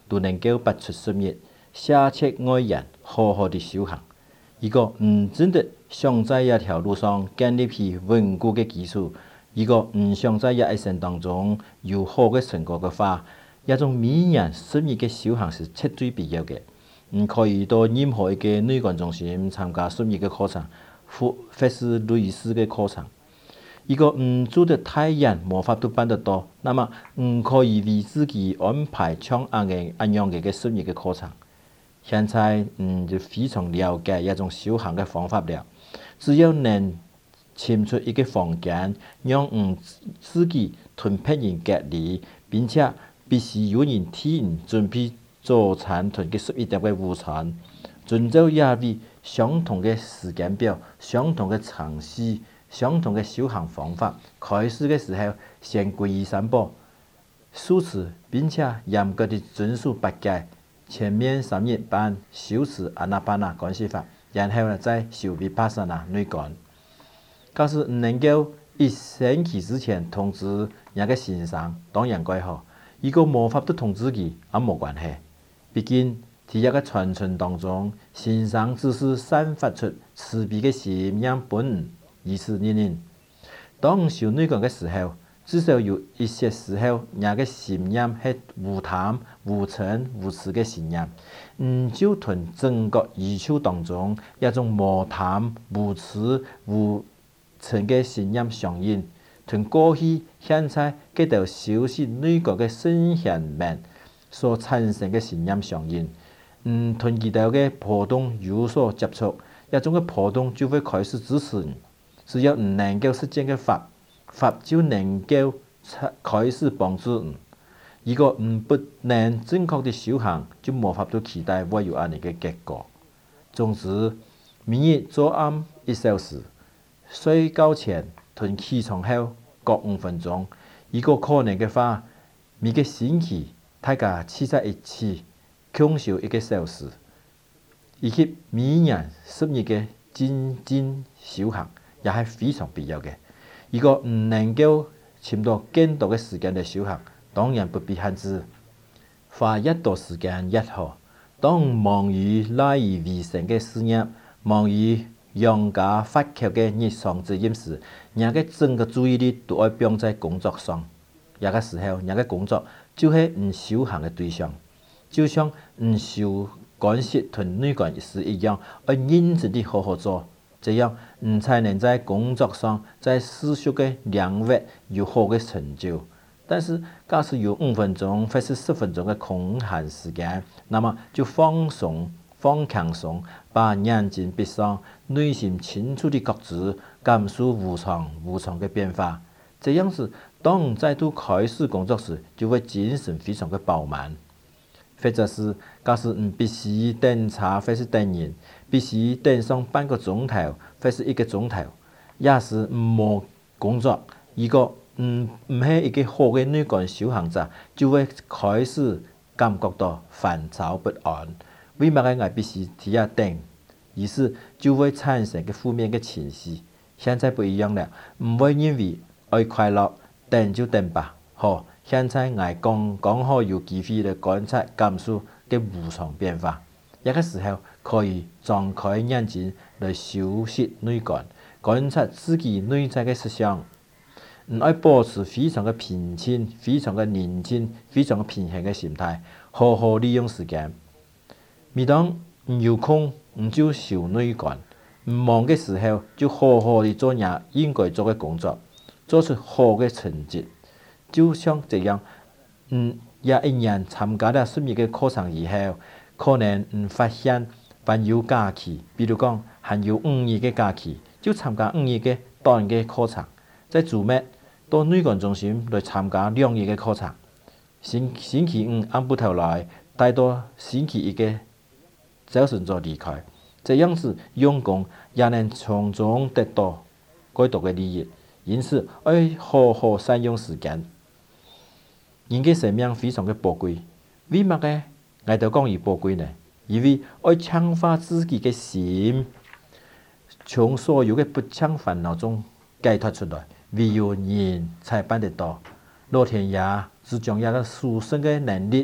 [SPEAKER 1] 都能夠拔出十日，下徹愛人，好好地修行。如果唔真的想在一條路上建立起穩固嘅基礎，如果唔想在一生當中有好嘅成果嘅話，一種每年十日嘅修行是絕對必要嘅。唔可以到任何一個內觀中心參加十日嘅課程，或或是類似嘅課程。如果唔做得太嚴，無法度辦得到，那麼唔可以為自己安排像安嘅安樣嘅嘅十日嘅課程。現在嗯就非常了解一種修行嘅方法了。只要能簽出一個房間，讓嗯自己同別人隔離，並且必須有人替人準備早餐同嘅十一點嘅午餐，遵照也為相同嘅時間表、相同嘅程序、相同嘅修行方法，開始嘅時候先皈依三寶，受持並且嚴格地遵守八戒。前面三日班修持阿那班那觀世法，然後呢再修毗帕沙那內觀。假使唔能夠一星期之前通知人嘅先生，當然最好。如果無法度通知佢，也冇關係。畢竟喺一個傳承當中，先生只是散發出慈悲嘅心讓本人，以此念念。當修內觀嘅時候，至少有一些時候，人嘅信念係無貪、無嗔、無痴嘅信念，唔就同整個宇宙當中一種無貪、無痴、無嗔嘅信念相應，同過去、現在嗰條修習內觀嘅聖賢們所產生嘅信念相應，唔同佢哋嘅波動有所接觸，一種嘅波動就會開始支持。只要唔能夠實踐嘅法。法就能夠開始幫助人。如果唔不能正確的修行，就無法度期待會有安尼嘅結果。總之，每日做啱一小時，睡覺前同起床後各五分鐘。如果可能嘅話，每個星期大家聚在一起共修一個小時，以及每年十日嘅精進修行，也係非常必要嘅。如果唔能夠簽到更多嘅時間嚟修行，當然不必限制，花越多時間越好。當忙於賴以為生嘅事業，忙於養家發達嘅日常責任時，人嘅整個注意力都愛放在工作上。有個時候，人嘅工作就係唔修行嘅對象，就像唔修觀息同內觀時一樣，要認真地好好做。這樣，你才能在工作上，在世俗嘅領域有好嘅成就。但是，假使有五分鐘或是十分鐘嘅空閒時間，那麼就放鬆、放輕鬆，把眼睛閉上，內心清楚地覺知、感受無常、無常嘅變化。這樣子，當再度開始工作時，就會精神非常嘅飽滿。或者是，假使唔必須等車或是等人，必須等上半個鐘頭或是一個鐘頭，也是唔冇工作。如果唔唔係一個好嘅內觀修行者，就會開始感覺到煩躁不安。為乜嘅我必須睇下等，於是就會產生嘅負面嘅情緒。現在不一樣了，唔會因為愛快樂，等就等吧。好。現在我剛剛好有機會嚟觀察感受嘅無常變化，一個時候可以張開眼睛嚟修習內觀，觀察自己內在嘅實相。唔愛保持非常嘅平靜、非常嘅寧靜、非常嘅平衡嘅心態，好好利用時間。每當唔有空，唔就修內觀；唔忙嘅時候，就好好地做人應該做嘅工作，做出好嘅成績。就像這樣，嗯，也一年參加了十日嘅課程以後，可能嗯發現還有假期，比如講還有五日嘅假期，就參加五日嘅短嘅課程。在周末到內觀中心來參加兩日嘅課程。星星期五按部頭來，帶到星期一嘅早晨就離開。這樣子用功也能從中得到更多嘅利益，因此要好好善用時間。人嘅生命非常嘅寶貴，為乜嘅我哋講伊寶貴呢？因為要強化自己嘅心，從所有嘅不暢煩惱中解脫出來，唯有人才辦得到。老天爺只將一個殊勝嘅能力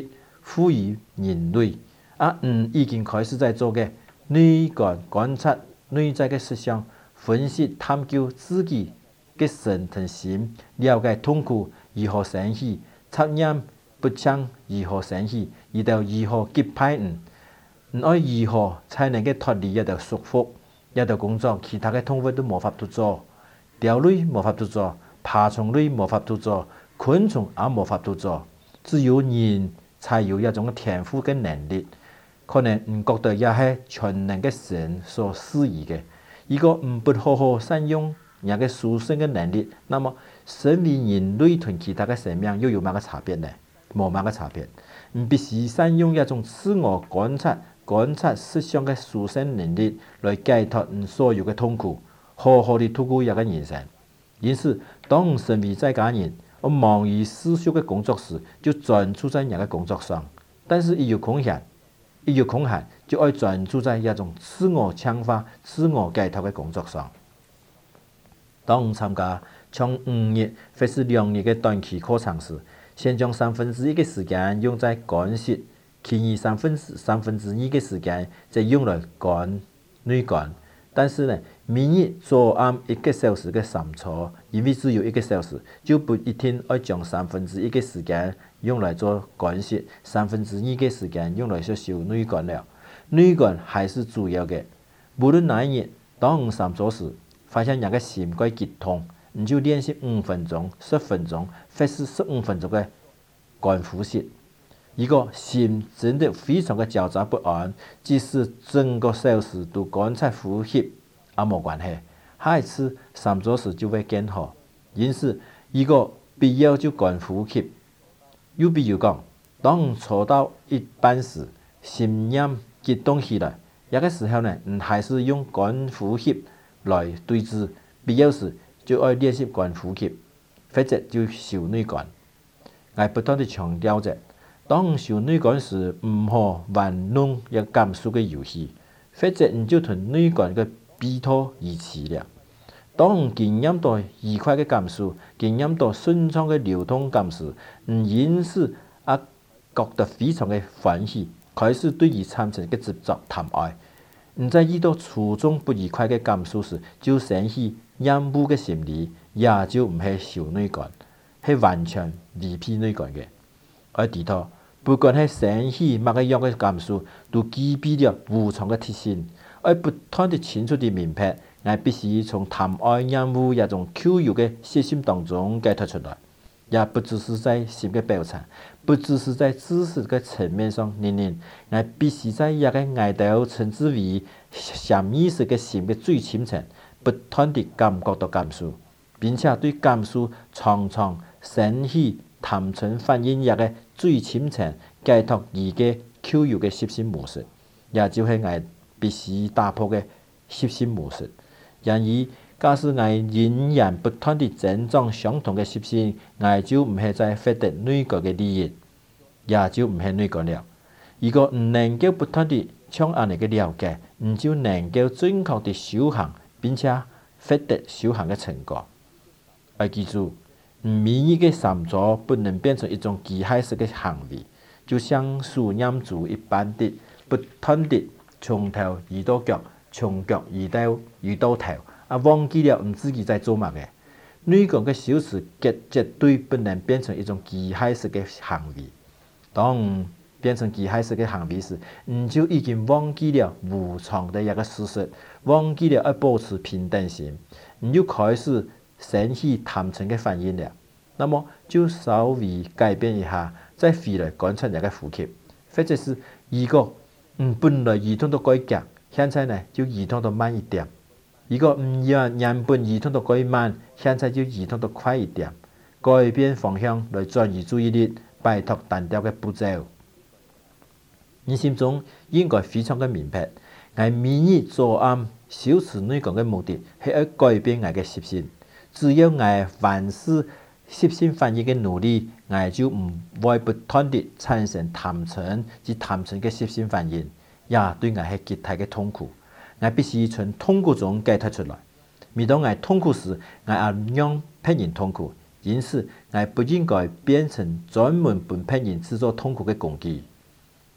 [SPEAKER 1] 賦予人類。啊，嗯，已經開始在做嘅內觀觀察內在嘅實相，分析探究自己嘅身同心，了解痛苦如何生起，測驗不暢如何生起，而到如何擊敗唔，唔愛如何才能夠脫離一道束縛，一道工作，其他嘅動物都無法度做，鳥類無法度做，爬蟲類無法度做，昆蟲也無法度做，只有人才有一種天賦嘅能力。可能唔覺得也係全能嘅神所施予嘅，如果唔不好好善用人嘅殊勝嘅能力，那麼身為人類同其他嘅生命又有乜個差別呢？冇乜個差別。唔必須善用一種自我觀察、觀察實相嘅殊勝能力來解脫唔所有嘅痛苦，好好地度過一個人生。因此，當身為在家人，我忙於世俗嘅工作時，就專注在人嘅工作上，但是一有空閒。一有空閒，就愛專注在一種自我強化、自我解脫嘅工作上。當參加從五日或是兩日嘅短期課程時，先將三分之一嘅時間用在觀察，其餘三分之三分之二嘅時間就用來觀內觀。但是呢，每日做啱一個小時嘅三錯，因為只有一個小時，就不一定要將三分之一嘅時間用來做觀察，三分之二嘅時間用來去修內觀了。內觀還是主要嘅。無論哪一日，當三做時，發現人嘅心怪激痛，你就練習五分鐘、十分鐘，或是十五分鐘嘅觀呼吸。如果心真的非常嘅焦躁不安，即使整個小時都觀察呼吸，也冇關係，下一次三做時就會更好。因此，如果必要就觀呼吸。又比如講，當做到一半時，心念激動起來，一個時候呢，唔還是用觀呼吸來對治，必要時就要練習觀呼吸，或者就修內觀。我不斷地強調着。當修內觀時，唔好玩弄一感受嘅遊戲，或者你就同內觀嘅比拖而起了。當經驗到愉快嘅感受，經驗到順暢嘅流通感時，唔因此啊覺得非常嘅歡喜，開始對於參禪嘅執着貪愛。唔在遇到初中不愉快嘅感受時，就生起厭惡嘅心理，也就唔係修內觀，係完全離避內觀嘅。而地頭。不管係生起乜嘢樣嘅感受，都具備了無常嘅特性。而不斷地清楚地明白，我必須從貪愛厭惡一種舊有嘅習性當中解脫出來，也不只是在心嘅表層，不只是在知識嘅層面上，仍然我必須在一個我哋稱之為潛意識嘅心嘅最深層，不斷地感覺到感受，並且對感受常常生起貪嗔反應一個最深層解脫而嘅舊有嘅習性模式，也就係我必須打破嘅習性模式。然而，假使我仍然不斷地增長相同嘅習性，我就唔係在獲得內觀嘅利益，也就唔係內觀了。如果唔能夠不斷地將安尼嘅了解，唔就能夠準確地修行，並且獲得修行嘅成果。要記住。每一個三座不能變成一種機械式嘅行為，就像數念珠一般的不斷地從頭移到腳，從腳移到移到頭，啊忘記了唔自己在做乜嘅。內觀嘅修持絕絕對不能變成一種機械式嘅行為。當變成機械式嘅行為時，你就已經忘記了無常的一個事實，忘記了要保持平等心，你就開始生起貪嗔嘅反應了，那麼就稍微改變一下，再回來觀察一個呼吸，或者是如果嗯本來移動到該急，現在呢就移動到慢一點；如果唔要原本移動到該慢，現在就移動到快一點，改變方向來轉移注意力，擺脫單調嘅步驟。你心中應該非常嘅明白，我每日做啱修持內觀嘅目的係要改變我嘅習性。只要我凡事習性反應嘅努力，我就唔會不斷地產生貪嗔及貪嗔嘅習性反應，也對我係極大嘅痛苦。我必須從痛苦中解脫出來。每當我痛苦時，我也讓別人痛苦，因此我不應該變成專門幫別人製造痛苦嘅工具。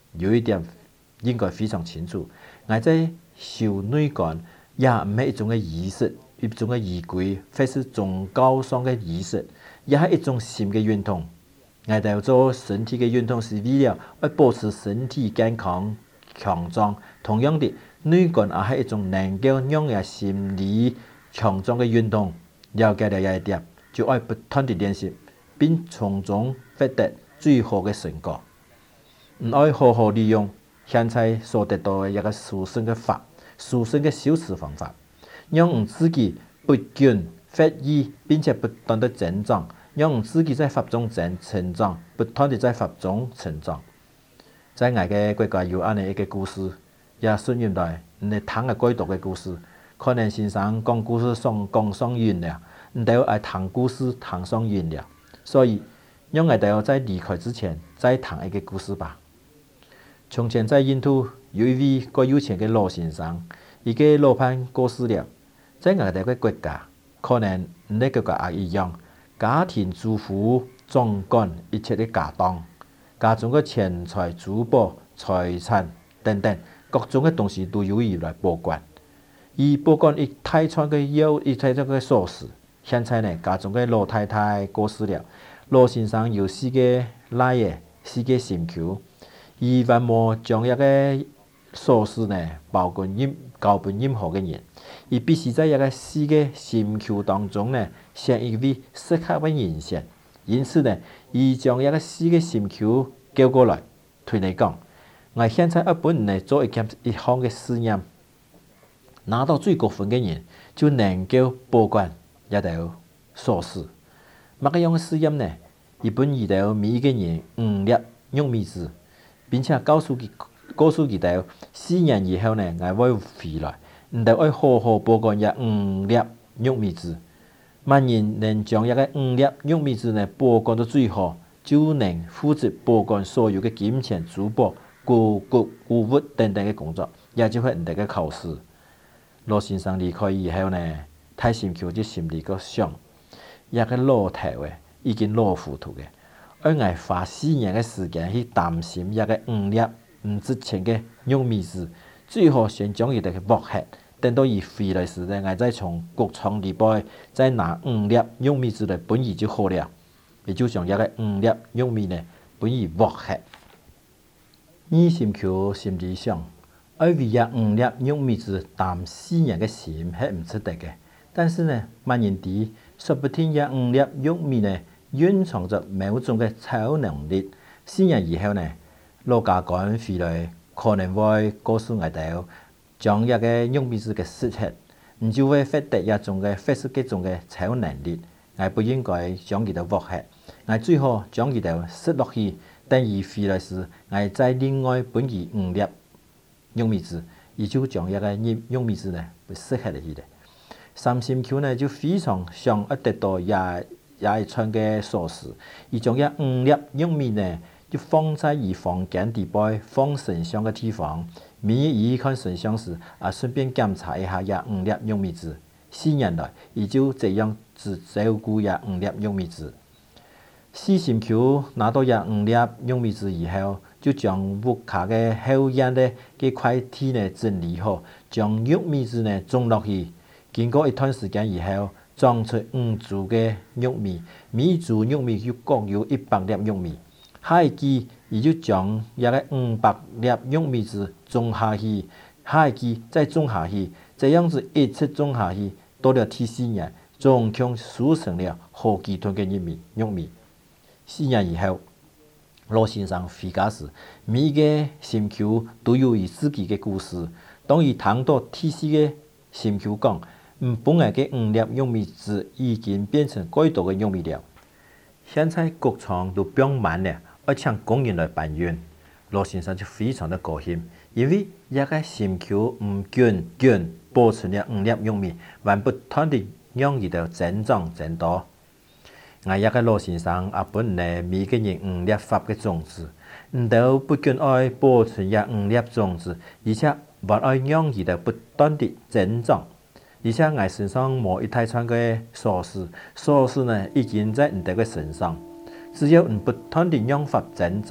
[SPEAKER 1] 有一點應該非常清楚，我在受內觀也唔係一種嘅儀式，一種嘅儀軌，或是宗教上嘅儀式，也係一種心嘅運動。我哋做身體嘅運動是為了要保持身體健康強壯。同樣的，內觀也係一種能夠讓人心理強壯嘅運動。了解了一點，就要不斷地練習，並從中獲得最好嘅成果。唔要好好利用現在所得到嘅一個殊勝嘅法、殊勝嘅修持方法，讓我自己不斷發意，並且不斷地增長，讓我自己在法中成成長，不斷地在法中成長。在我嘅國家有安尼一個故事，也順現代你聽嘅幾多嘅故事，可能先生講故事上講上遠了，你都要聽故事聽上遠了，所以讓我哋在離開之前再聽一個故事吧。從前在印度有一位個有錢嘅老先生，伊個老伴過世了，在我哋個國家，可能你個國家也一樣，家庭主婦總管一切嘅家當，家中嘅錢財、珠寶、財產等等各種嘅東西都由伊來保管。伊保管一大串嘅有一大串嘅鎖匙。現在呢，家中嘅老太太過世了，老先生有四個奶爺，四個媳婦。伊還冇將一個鎖匙呢包管任交俾任何嘅人，伊必須在一個四個媳婦當中呢選一位適合嘅人選。因此呢，伊將一個四個媳婦叫過來，對你講：我現在要本嚟做一件一項嘅試驗，拿到最高分嘅人就能夠保管一條鎖匙。乜個樣嘅試驗呢？伊本伊條每一個人五粒玉米紙。並且告訴佢，告訴佢哋四年以後呢，我會回來，唔得要好好保管一五粒玉米紙。萬人能將一個五粒玉米紙呢保管到最好，就能負責保管所有嘅金錢、珠寶、古古古物等等嘅工作，也就係唔得嘅考試。羅先生離開以後呢，太心橋就心裡個想，一個老頭嘅已經老糊塗嘅。而我花四年嘅時間去擔心一個五粒唔值錢嘅玉米紙，最後先將佢哋嘅剝殼，等到伊回來時呢，我再從谷倉裡邊再拿五粒玉米紙嚟本意就好了，也就將一個五粒玉米呢本意剝殼。二心橋心裡想，而為一五粒玉米紙擔四年嘅心係唔值得嘅，但是呢，萬人哋說不定一五粒玉米呢，蘊藏着某種嘅超能力。四年以後呢，老家官回來可能會告訴我哋，將一個玉米紙嘅失竊，唔就會獲得一種嘅發出一種嘅超能力。我不應該將佢哋剝殼，我最好將佢哋塞落去，等伊回來時，我再另外本佢五粒玉米紙，伊就將一個玉玉米紙呢被塞下嚟嘅。三心橋呢就非常想要得到也。也一串嘅鎖匙，伊將一五粒玉米呢，就放在伊房間底部放神像嘅地方。每日伊看神像時，啊順便檢查一下一五粒玉米紙。四年來，伊就這樣只照顧一五粒玉米紙。四心橋拿到一五粒玉米紙以後，就將屋下嘅後院呢嘅塊地呢整理好，將玉米紙呢種落去。經過一段時間以後，種出五株嘅玉米，每株玉米就各有一百粒玉米。下一季，伊就將一個五百粒玉米紙種下去，下一季再種下去，這樣子一直種下去，到了第四年，總共收成了好幾噸嘅玉米。玉米四年以後，羅先生回家時，每個心橋都有伊自己嘅故事。當伊聽到第四個心橋講，嗯，本來嘅五粒玉米紙已經變成幾多嘅玉米了。現在谷倉都變滿了，要請工人來搬運。羅先生就非常的高興，因為一個心橋唔捐捐保存了五粒玉米，還不斷地讓伊哋增長增多。我一個羅先生啊，本來每個人五粒發嘅種子，唔都不僅愛保存一五粒種子，而且還愛讓伊哋不斷地增長。而且我身上冇一大串嘅鎖匙，鎖匙呢已經在唔哋嘅身上。只要唔不斷地讓法增長，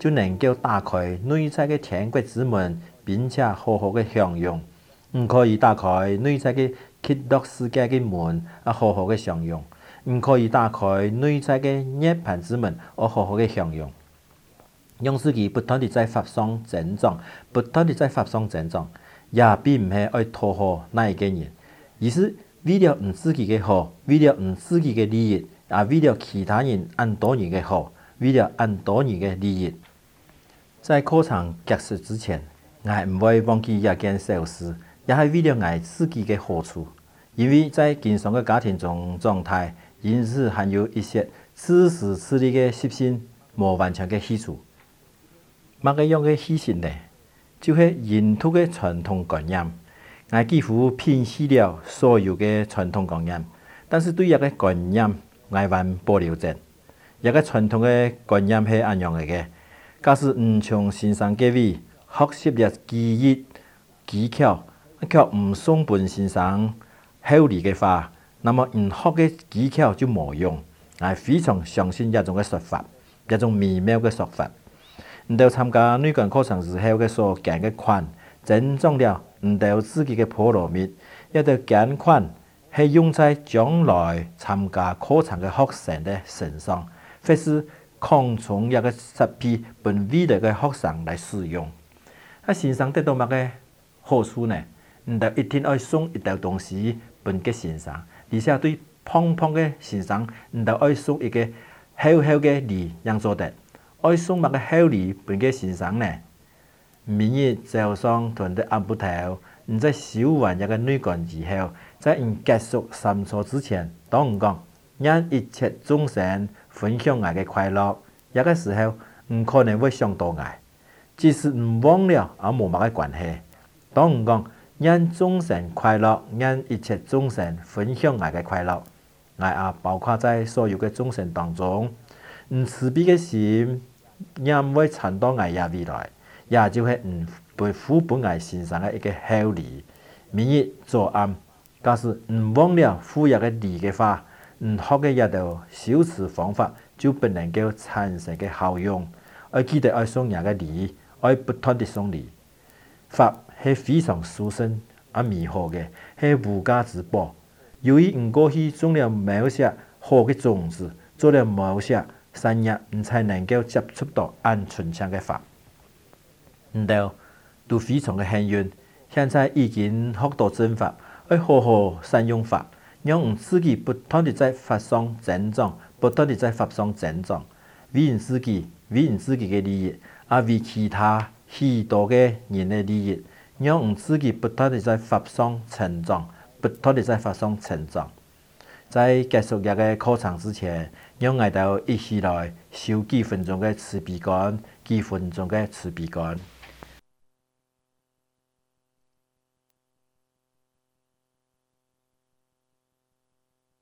[SPEAKER 1] 就能夠打開內在嘅天國之門，並且好好嘅享用。唔可以打開內在嘅極樂世界嘅門，啊好好嘅享用。唔可以打開內在嘅涅槃之門，啊好好嘅享用。讓自己不斷地在法上增長，不斷地在法上增長，也並唔係愛討好哪一個人，而是為了唔自己嘅好，為了唔自己嘅利益，啊為了其他人按多人嘅好，為了按多人嘅利益。在課程結束之前，我唔會忘記一件小事，也係為了我自己嘅好處。因為在經常嘅家庭中狀態，因此含有一些自私自利嘅習性，無完全嘅去除。乜嘅樣嘅犧牲呢？就係印度嘅傳統觀念。我幾乎摒棄了所有嘅傳統觀念，但是對一個觀念，我還保留着。一個傳統嘅觀念係咁樣嘅，假使唔從先生嗰位學習了技藝技巧，卻唔送本先生好理嘅話，那麼唔學嘅技巧就冇用。我非常相信一種嘅說法，一種微妙嘅說法。唔到參加女權課程時候嘅所見嘅款，增長了唔到自己嘅菠蘿蜜，一到捐款係用在將來參加課程嘅學生嘅身上，或是擴充一個設備俾未來嘅學生來使用。啊，先生得到乜嘅好處呢？唔到一定要送一道東西俾嘅先生，而且對胖胖嘅先生唔到要送一個好好嘅禮讓做得。愛送乜嘅好禮俾嘅先生呢？明日早上團隊暗布頭，唔在修完一個女幹之後，在唔結束三錯之前，當唔講，讓一切眾生分享愛嘅快樂。一個時候唔可能會想到愛，即使唔忘了，也冇乜嘅關係。當唔講，讓眾生快樂，讓一切眾生分享愛嘅快樂。愛啊，包括在所有嘅眾生當中，唔慈悲嘅心。也唔會產到愛也未來，也就係唔背負本愛先生嘅一個好禮。明日做暗，假使唔忘了負一個禮嘅話，唔學嘅一道修持方法就不能夠產生嘅效用。要記得要送人嘅禮，要不斷地送禮。法係非常殊勝而美好嘅，係無價之寶。由於唔過去種了某些好嘅種子，做了某些善業，唔才能夠接觸到安純正嘅法。唔到都非常嘅幸運，現在已經學到正法，要好好善用法，讓唔自己不斷地在法上增長，不斷地在法上增長，為唔自己，為唔自己嘅利益，啊為其他許多嘅人嘅利益，讓唔自己不斷地在法上成長，不斷地在法上成長。在結束一個課程之前，讓我哋一起來修幾分鐘嘅慈悲觀，幾分鐘嘅慈悲觀。